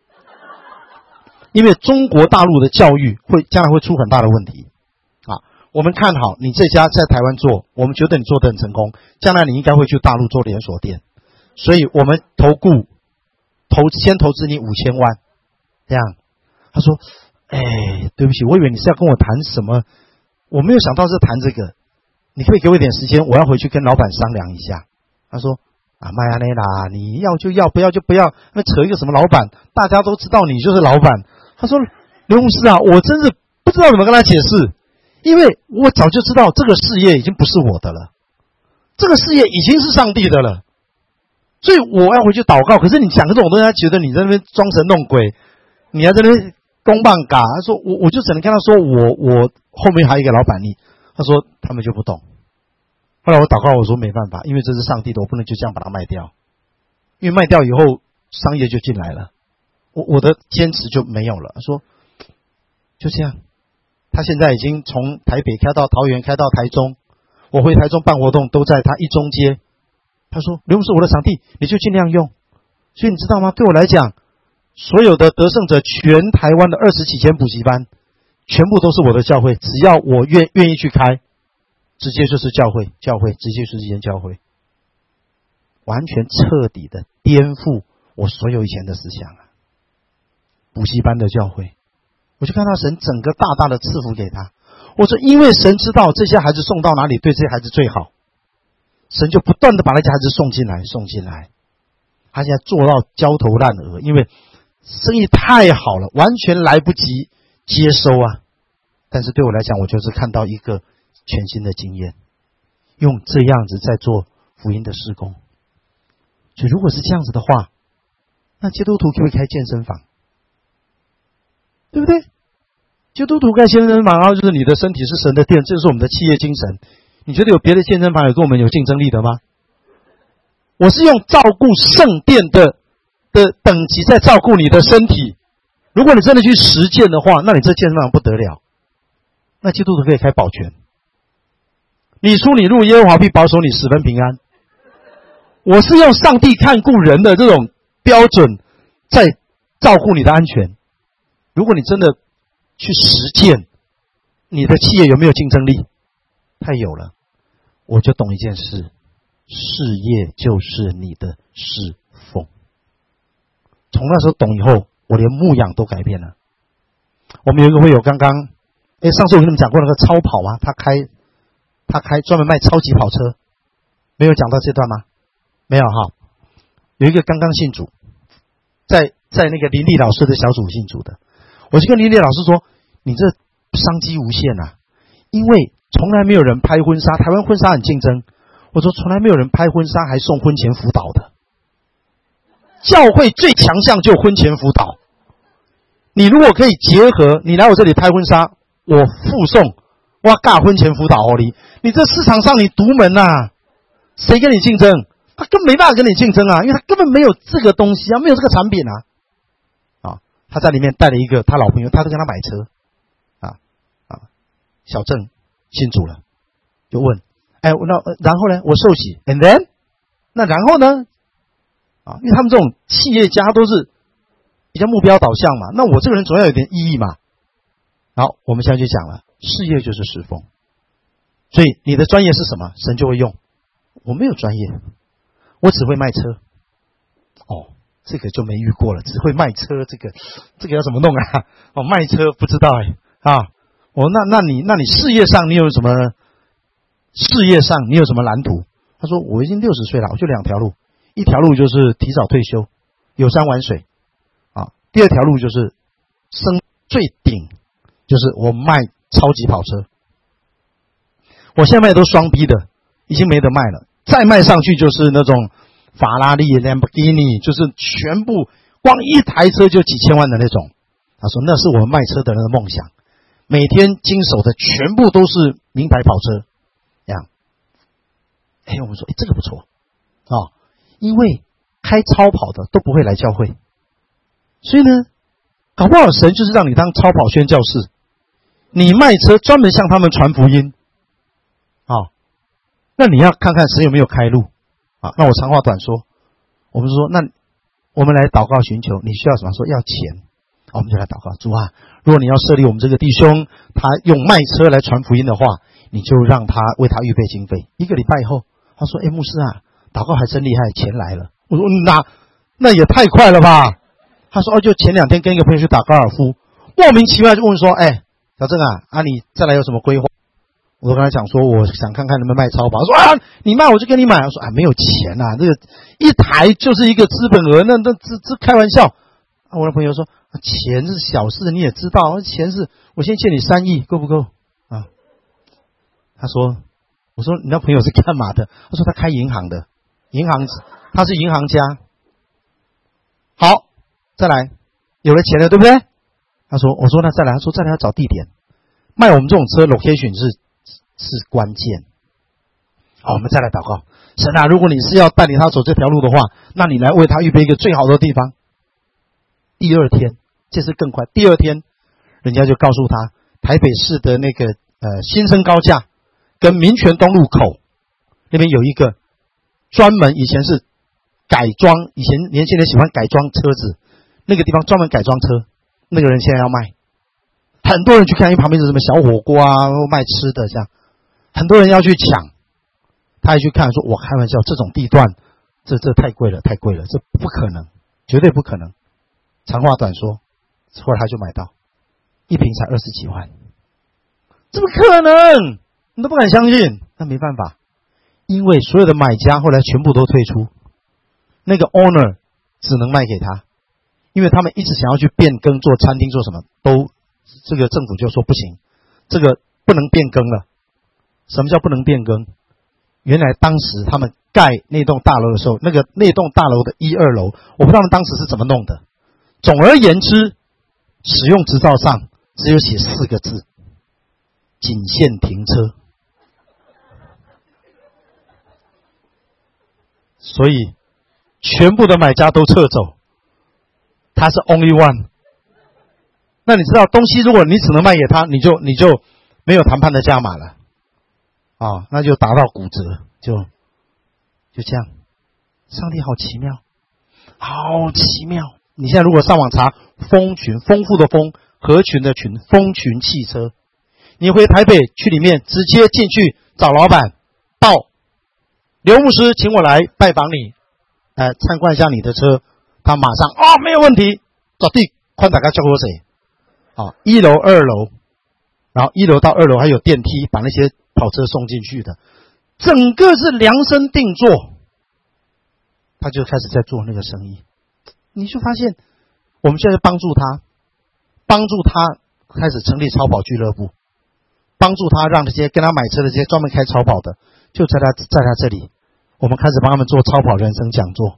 因为中国大陆的教育将来会出很大的问题我们看好你这家在台湾做，我们觉得你做得很成功，将来你应该会去大陆做连锁店，所以我们先投资你5000万，这样。他说，哎，对不起，我以为你是要跟我谈什么，我没有想到是谈这个，你可不可以给我一点时间，我要回去跟老板商量一下。他说，麦亚内啦，你要就要，不要就不要，那扯一个什么老板，大家都知道你就是老板。他说，刘牧师啊，我真是不知道怎么跟他解释，因为我早就知道这个事业已经不是我的了，这个事业已经是上帝的了，所以我要回去祷告。可是你讲这种东西，他觉得你在那边装神弄鬼，你还在那边公棒嘎。他说我就只能跟他说，我后面还有一个老板，他说他们就不懂。后来我祷告，我说没办法，因为这是上帝的，我不能就这样把它卖掉，因为卖掉以后商业就进来了，我的坚持就没有了。他说就这样，他现在已经从台北开到桃园，开到台中，我回台中办活动都在他一中街。他说刘牧师，我的场地你就尽量用。所以你知道吗，对我来讲，所有的得胜者全台湾的20几间补习班全部都是我的教会，只要我愿意去开，直接就是教会直接就是一间教会，完全彻底的颠覆我所有以前的思想补习班的教会，我就看到神整个大大的赐福给他。我说因为神知道这些孩子送到哪里对这些孩子最好，神就不断的把那些孩子送进来。他现在做到焦头烂额，因为生意太好了，完全来不及接收但是对我来讲，我就是看到一个全新的经验，用这样子在做福音的事工。所以如果是这样子的话，那基督徒可不可以开健身房？对不对？基督徒开健身房，然后就是你的身体是神的殿，这是我们的企业精神。你觉得有别的健身房有跟我们有竞争力的吗？我是用照顾圣殿的等级在照顾你的身体。如果你真的去实践的话，那你这健身房不得了。那基督徒可以开保全，你出你入，耶和华必保守你十分平安。我是用上帝看顾人的这种标准在照顾你的安全。如果你真的去实践，你的企业有没有竞争力？太有了。我就懂一件事，事业就是你的侍奉。从那时候懂以后，我连牧养都改变了。我们有一个会友刚刚上次我跟你们讲过那个超跑他开专门卖超级跑车，没有讲到这段吗？没有有一个刚刚信主，在那个林立老师的小组信主的，我就跟林立老师说，你这商机无限因为从来没有人拍婚纱，台湾婚纱很竞争，我说从来没有人拍婚纱还送婚前辅导的， 教会最强项就婚前辅导。你如果可以结合，你来我这里拍婚纱，我附送，我尬婚前辅导哦你这市场上你独门啊，谁跟你竞争？他根本没办法跟你竞争啊，因为他根本没有这个东西啊，没有这个产品啊。他在里面带了一个他老朋友，他都跟他买车小郑信主了，就问，那然后呢？我受洗 ，and then， 那然后呢？因为他们这种企业家都是比较目标导向嘛，那我这个人总要有点意义嘛。好，我们现在就讲了，事业就是侍奉，所以你的专业是什么，神就会用。我没有专业，我只会卖车。这个就没遇过了，只会卖车，这个要怎么弄啊？卖车不知道那你事业上你有什么？事业上你有什么蓝图？他说我已经60岁了，我就2条路，一条路就是提早退休，游山玩水第二条路就是升最顶，就是我卖超级跑车。我现在卖都双 B 的，已经没得卖了，再卖上去就是那种法拉利、兰博基尼，就是全部光一台车就几千万的那种。他说那是我们卖车的人的梦想，每天经手的全部都是名牌跑车。这样，我们说这个不错因为开超跑的都不会来教会，所以呢，搞不好神就是让你当超跑宣教士，你卖车专门向他们传福音那你要看看神有没有开路那我长话短说，我们说那我们来祷告寻求，你需要什么？说要钱我们就来祷告，主啊，如果你要设立我们这个弟兄，他用卖车来传福音的话，你就让他为他预备经费。1个礼拜以后，他说牧师祷告还真厉害，钱来了。我说那也太快了吧。他说就前2天跟一个朋友去打高尔夫，莫名其妙就问说小郑你再来有什么规划？我都跟他讲说我想看看能不能卖超跑。他说你卖我就跟你买。我说没有钱这个一台就是一个资本额，那这开玩笑。我的朋友说钱是小事，你也知道，钱是我先借你3亿够不够我说你那朋友是干嘛的？他说他开银行的，他是银行家。好，再来有了钱了对不对？我说那再来，他说再来要找地点，卖我们这种车 location 是关键。我们再来祷告，神如果你是要带领他走这条路的话，那你来为他预备一个最好的地方。第2天，这次更快，第2天人家就告诉他，台北市的那个新生高架跟民权东路口那边有一个专门以前是改装，以前年轻人喜欢改装车子，那个地方专门改装车，那个人现在要卖，很多人去看，因为旁边是什么小火锅卖吃的这样，很多人要去抢，他也去看，说我开玩笑，这种地段这太贵了，太贵了，这不可能，绝对不可能。长话短说，后来他就买到，一瓶才20几万，怎么可能？你都不敢相信。那没办法，因为所有的买家后来全部都退出，那个 owner 只能卖给他，因为他们一直想要去变更做餐厅做什么，都这个政府就说不行，这个不能变更了。什么叫不能变更？原来当时他们盖那栋大楼的时候，那栋大楼的1、2楼，我不知道他们当时是怎么弄的。总而言之，使用执照上只有写4个字：仅限停车。所以全部的买家都撤走，他是 only one。那你知道东西如果你只能卖给他，你就没有谈判的价码了那就达到骨折，就这样。上帝好奇妙，好奇妙。你现在如果上网查丰群，丰富的丰，合群的群，丰群汽车，你回台北去里面直接进去找老板报，刘牧师请我来拜访你，参观一下你的车，他马上没有问题，走地宽大概叫我谁1楼2楼，然后1楼到2楼还有电梯把那些跑车送进去的，整个是量身定做。他就开始在做那个生意，你就发现我们现在帮助他开始成立超跑俱乐部，帮助他让这些跟他买车的这些专门开超跑的，就在他这里，我们开始帮他们做超跑人生讲座，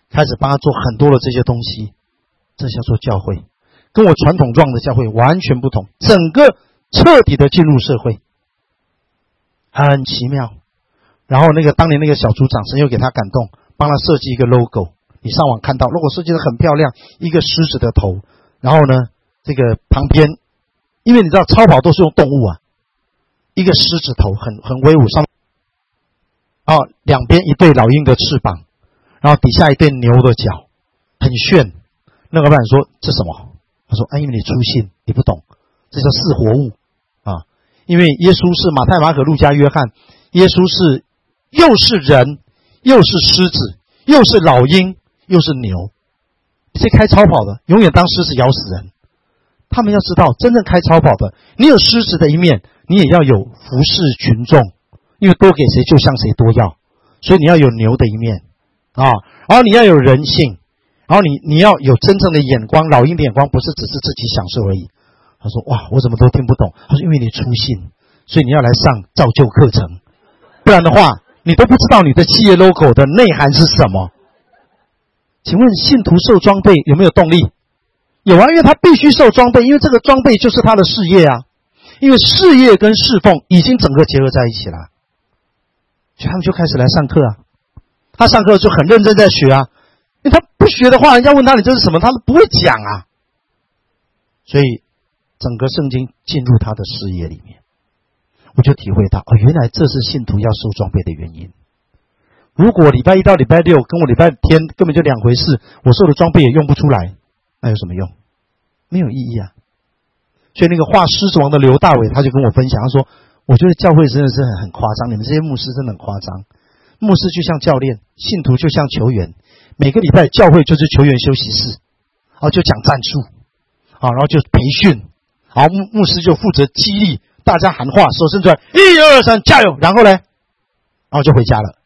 开始帮他做很多的这些东西，这叫做教会，跟我传统状的教会完全不同，整个彻底的进入社会，很奇妙。然后当年那个小组长，神又给他感动，帮他设计一个 logo， 你上网看到 logo 设计的很漂亮，一个狮子的头，然后呢这个旁边，因为你知道超跑都是用动物啊，一个狮子头很威武，上面两边一对老鹰的翅膀，然后底下一对牛的脚，很炫。那个老板说这什么？他说因为你粗信，你不懂，这叫四活物啊。因为耶稣是马太、马可、路加、约翰，耶稣是又是人，又是狮子，又是老鹰，又是牛。这些开超跑的永远当狮子咬死人。他们要知道，真正开超跑的，你有狮子的一面，你也要有服侍群众，因为多给谁就向谁多要，所以你要有牛的一面啊，然后你要有人性，然后你要有真正的眼光，老鹰的眼光不是只是自己享受而已。他说哇，我怎么都听不懂。他说因为你粗信，所以你要来上造就课程，不然的话你都不知道你的企业 logo 的内涵是什么。请问信徒受装备有没有动力？有啊，因为他必须受装备，因为这个装备就是他的事业啊，因为事业跟侍奉已经整个结合在一起了，所以他们就开始来上课啊。他上课就很认真在学啊，因为他不学的话，人家问他你这是什么，他们不会讲啊。所以整个圣经进入他的事业里面，我就体会到原来这是信徒要受装备的原因。如果礼拜一到礼拜六跟我礼拜天根本就两回事，我受的装备也用不出来，那有什么用？没有意义啊。所以那个画狮子王的刘大伟他就跟我分享，他说我觉得教会真的是很夸张，你们这些牧师真的很夸张。牧师就像教练，信徒就像球员，每个礼拜教会就是球员休息室，就讲战术，然后就培训，然后牧师就负责激励大家喊话，手伸出来1、2、3加油，然后呢，然后就回家了。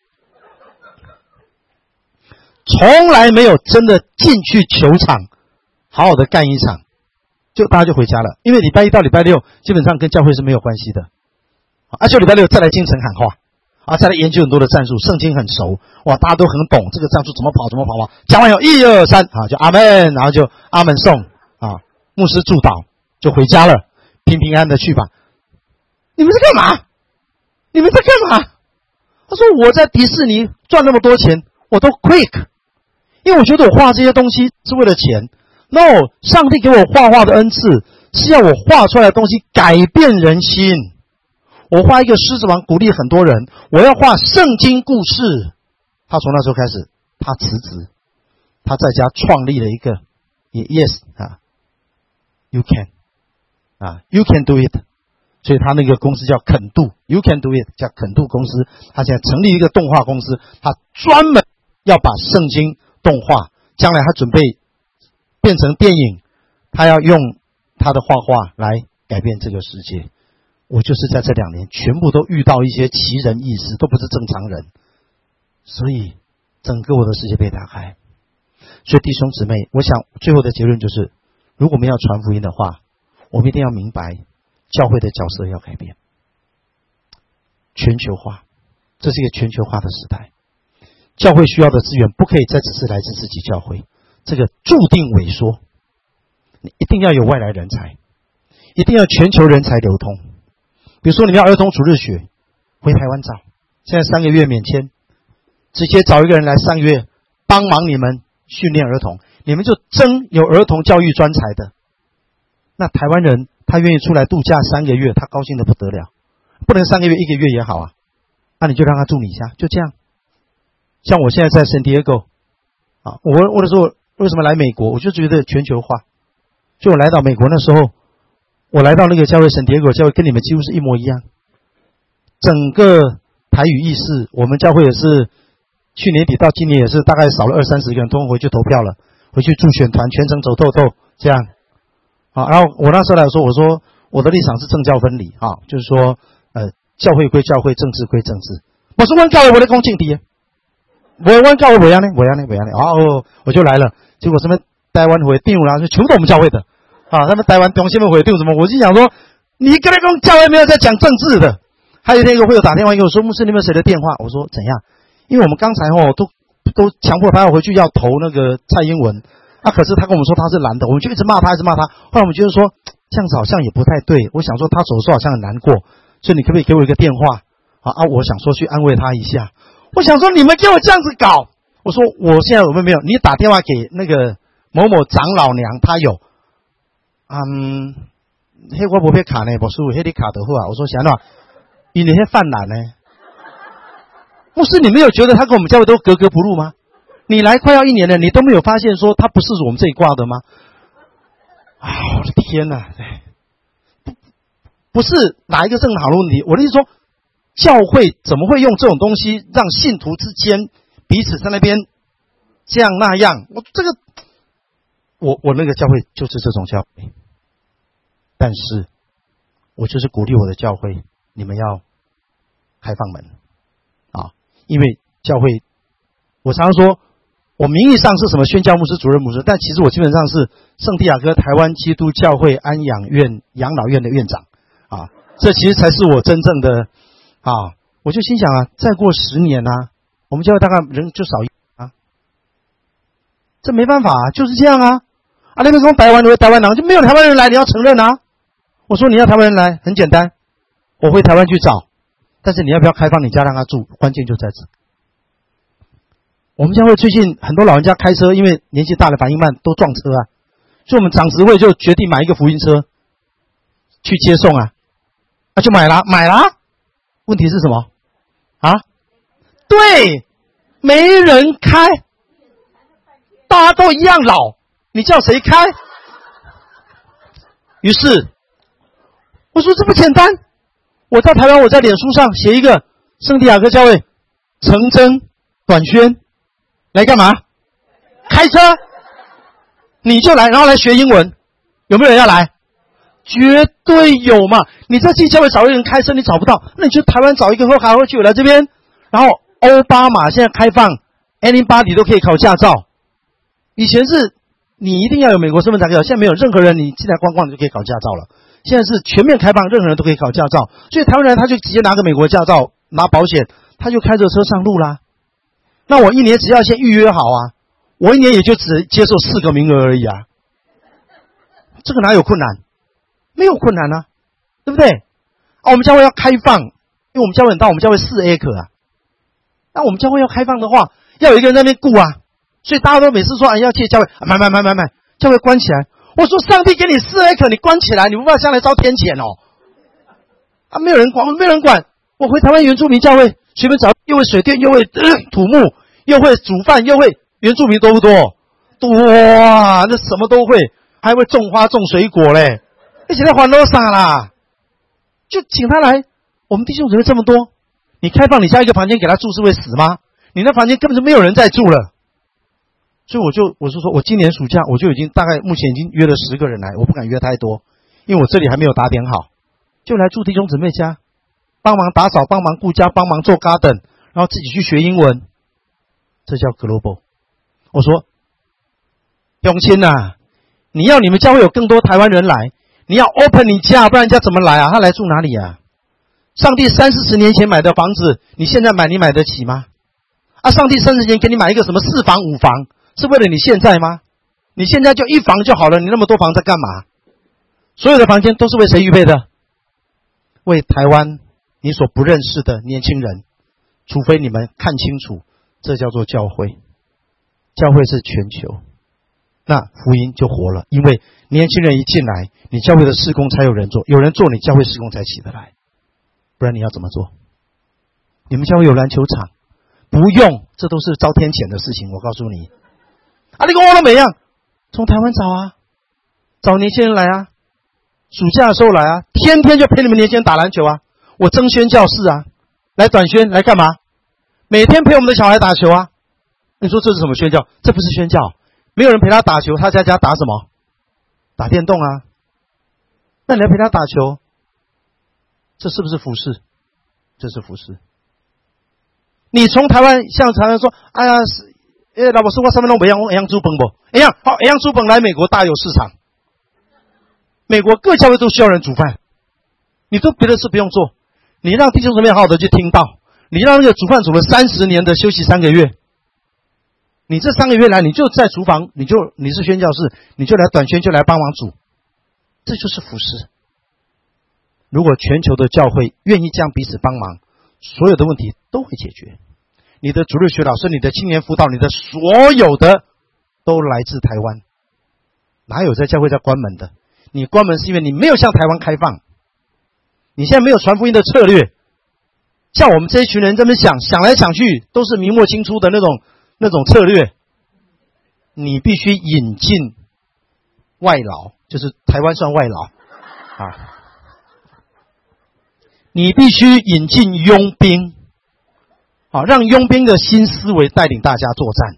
从来没有真的进去球场好好的干一场，就大家就回家了。因为礼拜一到礼拜六基本上跟教会是没有关系的，就礼拜六再来京城喊话，再来研究很多的战术，圣经很熟，哇，大家都很懂这个战术怎么跑，讲完以后1、2、3就阿们，然后就阿们颂牧师祝祷就回家了，平平安安的去吧。你们在干嘛？你们在干嘛？他说我在迪士尼赚那么多钱我都 quick， 因为我觉得我画这些东西是为了钱。No， 上帝给我画画的恩赐是要我画出来的东西改变人心。我画一个狮子王鼓励很多人，我要画圣经故事。他从那时候开始他辞职，他在家创立了一个Yes You can You can do it， 所以他那个公司叫肯度 You can do it， 叫肯度公司。他现在成立一个动画公司，他专门要把圣经动画，将来他准备变成电影，他要用他的画画来改变这个世界。我就是在这2年全部都遇到一些奇人异事，都不是正常人，所以整个我的世界被打开。所以弟兄姊妹，我想最后的结论就是，如果我们要传福音的话，我们一定要明白教会的角色要改变。全球化，这是一个全球化的时代，教会需要的资源不可以再只是来自自己教会，这个注定萎缩。你一定要有外来人才，一定要全球人才流通。比如说你们要儿童主日学，回台湾找，现在3个月免签，直接找一个人来3个月帮忙你们训练儿童，你们就争有儿童教育专才的。那台湾人他愿意出来度假3个月，他高兴的不得了。不能3个月1个月也好啊，那你就让他住你家，就这样。像我现在在圣地亚哥我的时候为什么来美国，我就觉得全球化。就我来到美国那时候，我来到那个教会圣地亚哥教会，跟你们几乎是一模一样。整个台语议事，我们教会也是去年底到今年也是大概少了20-30个人，都回去投票了，回去助选团全程走透透这样。然后我那时候来说，我说我的立场是政教分离就是说教会归教会，政治归政治。我说我教会我在讲政治啊，我教会不一样呢，我就来了。结果什么台湾会长啦，就全部都我们教会的他们台湾中心的会长什么，我就想说你跟他讲教会没有在讲政治的。还有那个会友打电话给我说，牧师你有没有谁的电话？我说怎样？因为我们刚才都都强迫他要回去要投那个蔡英文。可是他跟我们说他是蓝的，我们就一直骂他，一直骂他。后来我们觉得说这样子好像也不太对，我想说他走的时候好像很难过，所以你可不可以给我一个电话我想说去安慰他一下。我想说你们给我这样子搞，我说我现在有没有？你打电话给那个某某长老娘，他有嘿我没卡呢，不是嘿你卡的话，我说想哪，你那些泛滥呢？不是你没有觉得他跟我们教会都格格不入吗？你来快要1年了，你都没有发现说他不是我们这一挂的吗？我的天哪！不是哪一个正好的问题，我的意思说，教会怎么会用这种东西让信徒之间彼此在那边这样那样？我那个教会就是这种教会，但是我就是鼓励我的教会，你们要开放门因为教会，我常常说。我名义上是什么宣教牧师、主任牧师，但其实我基本上是圣地亚哥台湾基督教会安养院养老院的院长这其实才是我真正的我就心想再过10年我们教会大概人就少这没办法就是这样那边跟台湾人就没有台湾人来，你要承认我说你要台湾人来很简单，我回台湾去找，但是你要不要开放你家让他住，关键就在这。我们教会最近很多老人家开车，因为年纪大了反应慢都撞车所以我们长执会就决定买一个福音车去接送就买了。问题是什么对，没人开，大家都一样老，你叫谁开？于是我说这么简单，我在台湾我在脸书上写一个圣地亚哥教会成真短宣来干嘛？开车，你就来，然后来学英文，有没有人要来？绝对有嘛！你在自己教会找一个人开车，你找不到，那你去台湾找一个后卡会去来这边。然后奥巴马现在开放 anybody 都可以考驾照，以前是你一定要有美国身份才可以考，现在没有，任何人你进来逛逛你就可以考驾照了。现在是全面开放，任何人都可以考驾照，所以台湾人他就直接拿个美国驾照，拿保险，他就开着车上路啦。那我1年只要先预约好我1年也就只接受4个名额而已这个哪有困难？没有困难对不对？我们教会要开放，因为我们教会很大，我们教会4 acre那我们教会要开放的话，要有一个人在那边顾所以大家都每次说要借教会买，教会关起来。我说上帝给你4 acre，你关起来，你不怕将来遭天谴没有人管，没有人管。我回台湾原住民教会，随便找，又会水电，又会土木，又会煮饭，又会原住民多不多？哇，那什么都会，还会种花种水果嘞。而且在还多少啦？就请他来，我们弟兄姊妹这么多，你开放你家一个房间给他住是会死吗？你那房间根本就没有人在住了。所以我就说我今年暑假我就已经大概目前已经约了10个人来，我不敢约太多，因为我这里还没有打点好，就来住弟兄姊妹家，帮忙打扫，帮忙顾家，帮忙做 garden， 然后自己去学英文，这叫 global。 我说永清你要你们教会有更多台湾人来，你要 open 你家，不然人家怎么来他来住哪里上帝30-40年前买的房子，你现在买你买得起吗？上帝30年给你买一个什么4房5房，是为了你现在吗？你现在就1房就好了，你那么多房在干嘛？所有的房间都是为谁预备的？为台湾你所不认识的年轻人，除非你们看清楚，这叫做教会。教会是全球，那福音就活了，因为年轻人一进来，你教会的事工才有人做，有人做你教会事工才起得来，不然你要怎么做？你们教会有篮球场？不用，这都是遭天谴的事情，我告诉你。你跟我都没样，从台湾找年轻人来暑假的时候来天天就陪你们年轻人打篮球我增宣教室来短宣来干嘛？每天陪我们的小孩打球你说这是什么宣教？这不是宣教，没有人陪他打球，他在家打什么？打电动那你要陪他打球，这是不是服侍？这是服侍。你从台湾像常常说老婆说我上面弄不一样猪本不一样好，一样猪本来美国大有市场，美国各教会都需要人煮饭，你都别的事不用做，你让弟兄姊妹好好的去听道，你让那个煮饭煮了30年的休息3个月， 你这3个月来，你就在厨房，你是宣教士，你就来短宣，就来帮忙煮，这就是服侍。如果全球的教会愿意这样彼此帮忙，所有的问题都会解决。你的主日学老师，你的青年辅导，你的所有的都来自台湾，哪有在教会在关门的？你关门是因为你没有向台湾开放，你现在没有传福音的策略。像我们这一群人这么想来想去，都是明末清初的那种策略。你必须引进外劳，就是台湾算外劳啊。你必须引进佣兵，啊，让佣兵的新思维带领大家作战。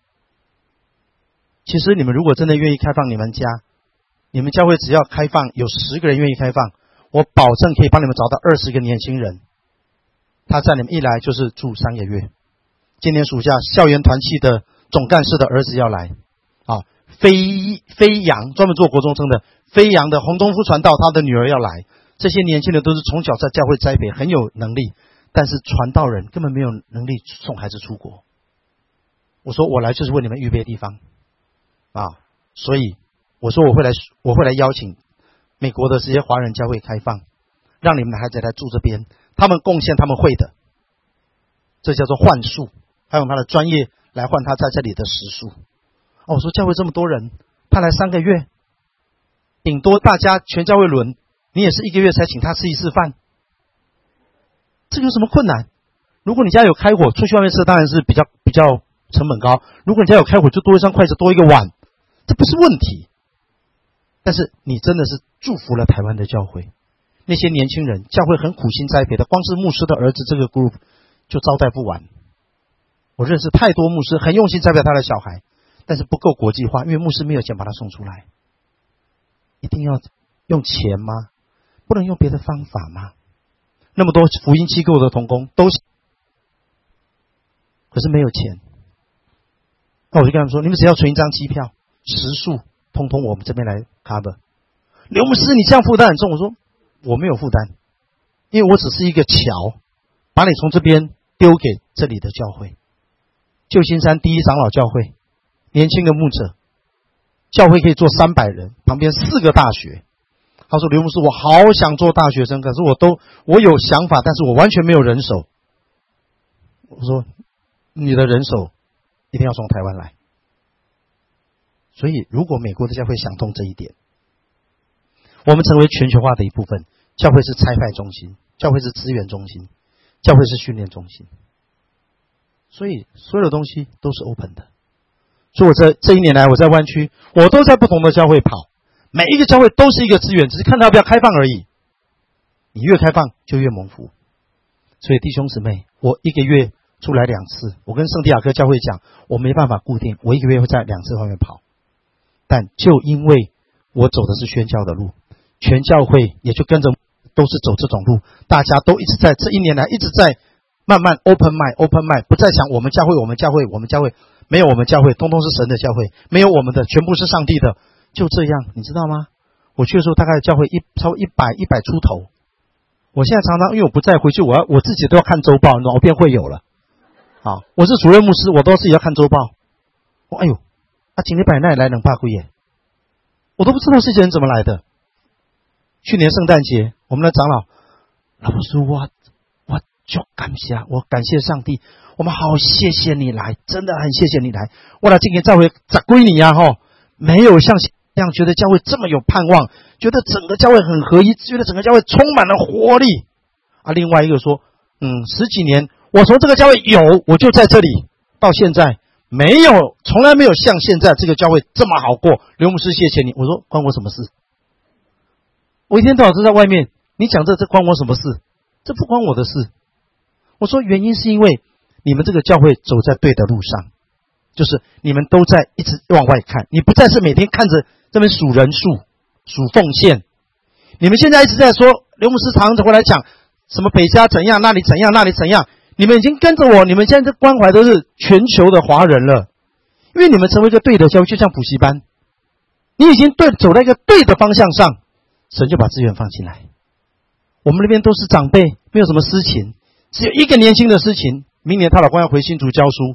其实你们如果真的愿意开放你们家，你们教会只要开放有10个人愿意开放，我保证可以帮你们找到20个年轻人，他在你们一来就是住3个月。今年暑假校园团契的总干事的儿子要来，啊，飞扬专门做国中生的飞扬的洪东夫传道，他的女儿要来。这些年轻人都是从小在教会栽培，很有能力，但是传道人根本没有能力送孩子出国。我说我来就是为你们预备地方啊，所以我说我会来邀请美国的这些华人教会开放，让你们的孩子来住这边，他们贡献他们会的，这叫做换数，还用他的专业来换他在这里的时数。我说教会这么多人，他来3个月，顶多大家全教会轮，你也是1个月才请他吃1次饭，这个有什么困难？如果你家有开火，出去外面吃当然是比较成本高，如果你家有开火，就多一双筷子，多一个碗，这不是问题。但是你真的是祝福了台湾的教会，那些年轻人，教会很苦心栽培的，光是牧师的儿子这个 group 就招待不完。我认识太多牧师很用心栽培他的小孩，但是不够国际化，因为牧师没有钱把他送出来。一定要用钱吗？不能用别的方法吗？那么多福音机构的同工都，可是没有钱。那我就跟他们说，你们只要存一张机票，食宿通通我们这边来 cover。刘牧师，你这样负担很重。我说我没有负担，因为我只是一个桥，把你从这边丢给这里的教会。旧金山第一长老教会，年轻的牧者，教会可以坐300人，旁边4个大学。他说刘牧师，我好想做大学生，可是我有想法，但是我完全没有人手。我说你的人手一定要从台湾来。所以如果美国的教会想通这一点，我们成为全球化的一部分，教会是差派中心，教会是资源中心，教会是训练中心，所以所有的东西都是 open 的。所以我这1年来，我在湾区，我都在不同的教会跑，每一个教会都是一个资源，只是看到要不要开放而已。你越开放就越蒙福。所以弟兄姊妹，我1个月出来2次，我跟圣地亚哥教会讲，我没办法固定，我1个月会在2次外面跑。但就因为我走的是宣教的路，全教会也就跟着都是走这种路，大家都一直在这1年来一直在慢慢 open mind， 不再想我们教会，没有我们教会，通通是神的教会，没有我们的，全部是上帝的，就这样，你知道吗？我去的时候大概教会超100出头。我现在常常因为我不再回去，我自己都要看周报，我变会友了。好，我是主任牧师，我都自己要看周报。哎呦，今天摆那来200几耶，我都不知道这些人怎么来的。去年圣诞节，我们的长老师，我就感谢上帝，我们好谢谢你来，真的很谢谢你来。我来今年教会咋归你呀？没有像这样觉得教会这么有盼望，觉得整个教会很合一，觉得整个教会充满了活力啊。另外一个说，10几年我从这个教会我就在这里，到现在从来没有像现在这个教会这么好过。刘牧师，谢谢你。我说关我什么事？我一天到晚都在外面，你讲这关我什么事？这不关我的事。我说原因是因为你们这个教会走在对的路上，就是你们都在一直往外看，你不再是每天看着这边数人数、数奉献。你们现在一直在说，刘牧师常常回来讲什么北家怎样，那里怎样，那里怎样。你们已经跟着我，你们现在关怀都是全球的华人了，因为你们成为一个对的教会，就像补习班，你已经走在一个对的方向上，神就把资源放进来。我们那边都是长辈，没有什么私情，只有一个年轻的私情，明年他老公要回新竹教书，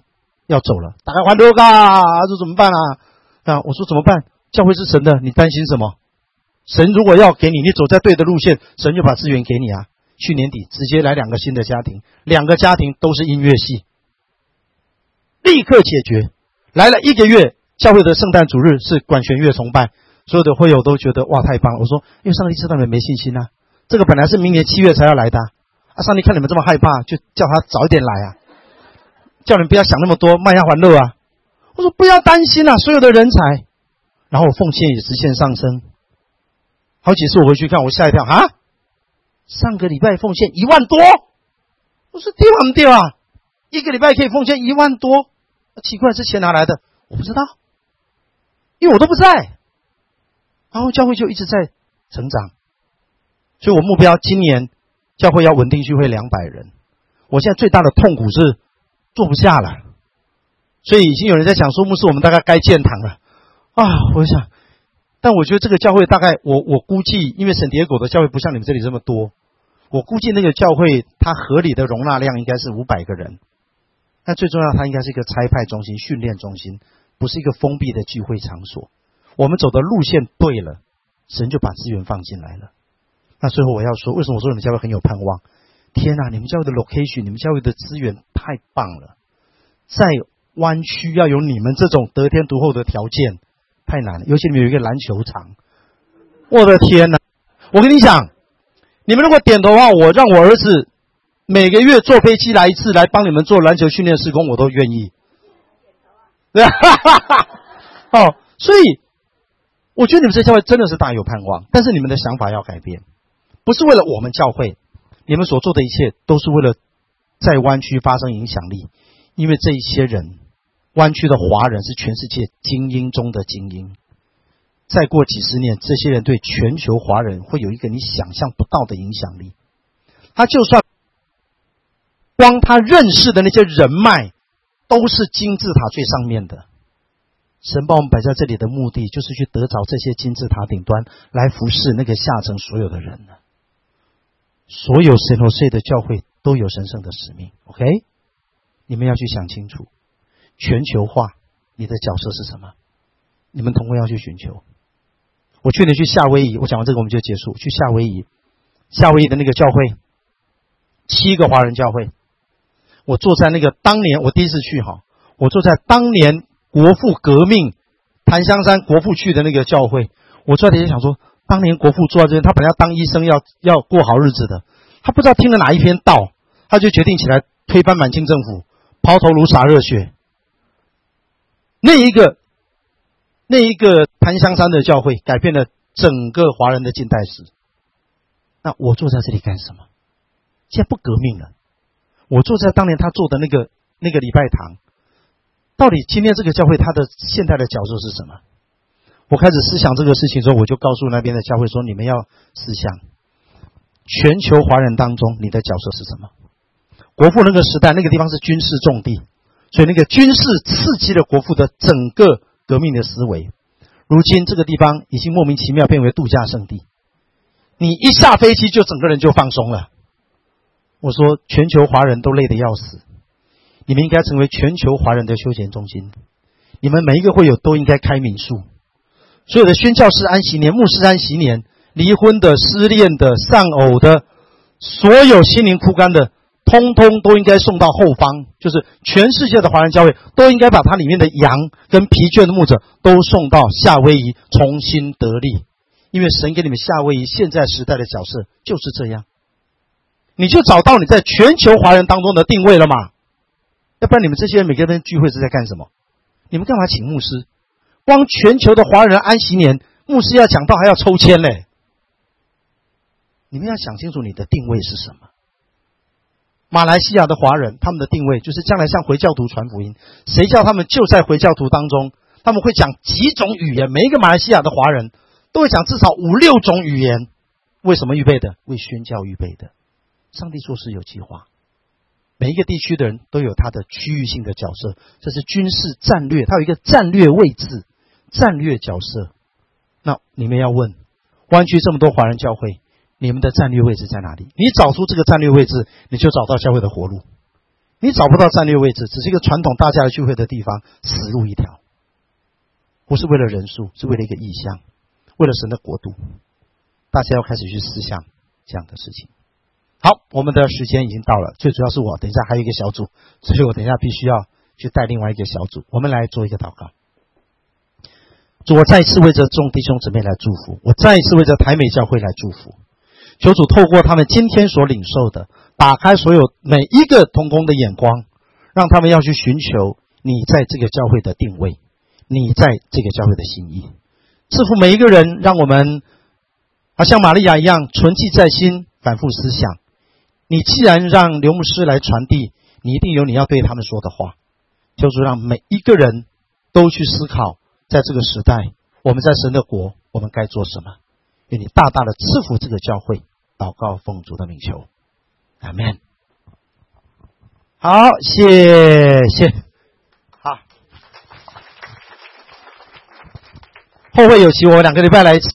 要走了，大概还多嘎，这怎么办啊？啊，我说怎么办？教会是神的，你担心什么？神如果要给你，你走在对的路线，神就把资源给你啊。去年底直接来2个新的家庭，2个家庭都是音乐系，立刻解决。来了1个月，教会的圣诞主日是管弦乐崇拜，所有的会友都觉得哇太棒了。我说因为上帝知道你们没信心啊，这个本来是明年7月才要来的啊，上帝看你们这么害怕，就叫他早一点来啊，叫你们不要想那么多，慢下还乐啊。我说不要担心啊，所有的人才，然后奉献也直线上升。好几次我回去看，我吓一跳啊！上个礼拜奉献1万多，我说对不对啊？1个礼拜可以奉献1万多，奇怪，这钱哪来的？我不知道，因为我都不在。然后教会就一直在成长，所以我目标今年教会要稳定聚会200人。我现在最大的痛苦是做不下了，所以已经有人在想说，牧师，我们大概该建堂了啊！我想。但我觉得这个教会大概我估计，因为圣迭戈的教会不像你们这里这么多，我估计那个教会它合理的容纳量应该是500个人。但最重要，它应该是一个差派中心、训练中心，不是一个封闭的聚会场所。我们走的路线对了，神就把资源放进来了。那最后我要说，为什么我说你们教会很有盼望？天哪，你们教会的 location， 你们教会的资源太棒了，在湾区要有你们这种得天独厚的条件。太难了，尤其你们有一个篮球场，我的天哪！我跟你讲，你们如果点头的话，我让我儿子每个月坐飞机来1次，来帮你们做篮球训练事工，我都愿意。哦，所以我觉得你们这教会真的是大有盼望，但是你们的想法要改变，不是为了我们教会，你们所做的一切都是为了在湾区发生影响力，因为这一些人。湾区的华人是全世界精英中的精英，再过几十年，这些人对全球华人会有一个你想象不到的影响力。他就算光他认识的那些人脉，都是金字塔最上面的。神把我们摆在这里的目的，就是去得着这些金字塔顶端，来服侍那个下层所有的人呢。所有神和谁的教会都有神圣的使命 ，OK？ 你们要去想清楚。全球化，你的角色是什么？你们同会要去寻求。我去年去夏威夷，我讲完这个我们就结束。去夏威夷，夏威夷的那个教会，7个华人教会。我坐在那个当年我第一次去哈，我坐在当年国父革命檀香山国父去的那个教会，我坐在那里想说，当年国父坐在这边，他本来要当医生，要过好日子的，他不知道听了哪一篇道，他就决定起来推翻满清政府，抛头颅洒热血。那一个檀香山的教会改变了整个华人的近代史。那我坐在这里干什么？现在不革命了，我坐在当年他做的那个礼拜堂，到底今天这个教会他的现在的角色是什么？我开始思想这个事情之后，我就告诉那边的教会说，你们要思想全球华人当中你的角色是什么？国父那个时代，那个地方是军事重地，所以那个军事刺激了国父的整个革命的思维。如今这个地方已经莫名其妙变为度假胜地，你一下飞机就整个人就放松了。我说全球华人都累得要死，你们应该成为全球华人的休闲中心。你们每一个会友都应该开民宿，所有的宣教士安息年、牧师安息年、离婚的、失恋的、丧偶的，所有心灵枯干的，通通都应该送到后方，就是全世界的华人教会都应该把它里面的羊跟疲倦的牧者都送到夏威夷重新得力，因为神给你们夏威夷现在时代的角色就是这样，你就找到你在全球华人当中的定位了嘛？要不然你们这些人每个人聚会是在干什么？你们干嘛请牧师？光全球的华人安息年，牧师要讲道还要抽签嘞。你们要想清楚你的定位是什么。马来西亚的华人，他们的定位就是将来向回教徒传福音。谁叫他们就在回教徒当中，他们会讲几种语言，每一个马来西亚的华人都会讲至少5、6种语言。为什么预备的？为宣教预备的。上帝做事有计划，每一个地区的人都有他的区域性的角色，这是军事战略，他有一个战略位置、战略角色。那你们要问，湾区这么多华人教会，你们的战略位置在哪里？你找出这个战略位置，你就找到教会的活路。 你找不到战略位置，只是一个传统大家聚会的地方，死路一条。不是为了人数，是为了一个意向，为了神的国度。大家要开始去思想这样的事情。好，我们的时间已经到了，最主要是我等一下还有一个小组，所以我等一下必须要去带另外一个小组。我们来做一个祷告。主，我再一次为着众弟兄姊妹来祝福，我再一次为着台美教会来祝福。求主透过他们今天所领受的，打开所有每一个同工的眼光，让他们要去寻求你在这个教会的定位，你在这个教会的心意。赐福每一个人，让我们像玛利亚一样存记在心，反复思想。你既然让刘牧师来传递，你一定有你要对他们说的话。求主让每一个人都去思考，在这个时代，我们在神的国，我们该做什么。愿你大大的赐福这个教会。祷告奉主的名求，阿们。好，谢谢。好，后会有期，我2个礼拜来一次。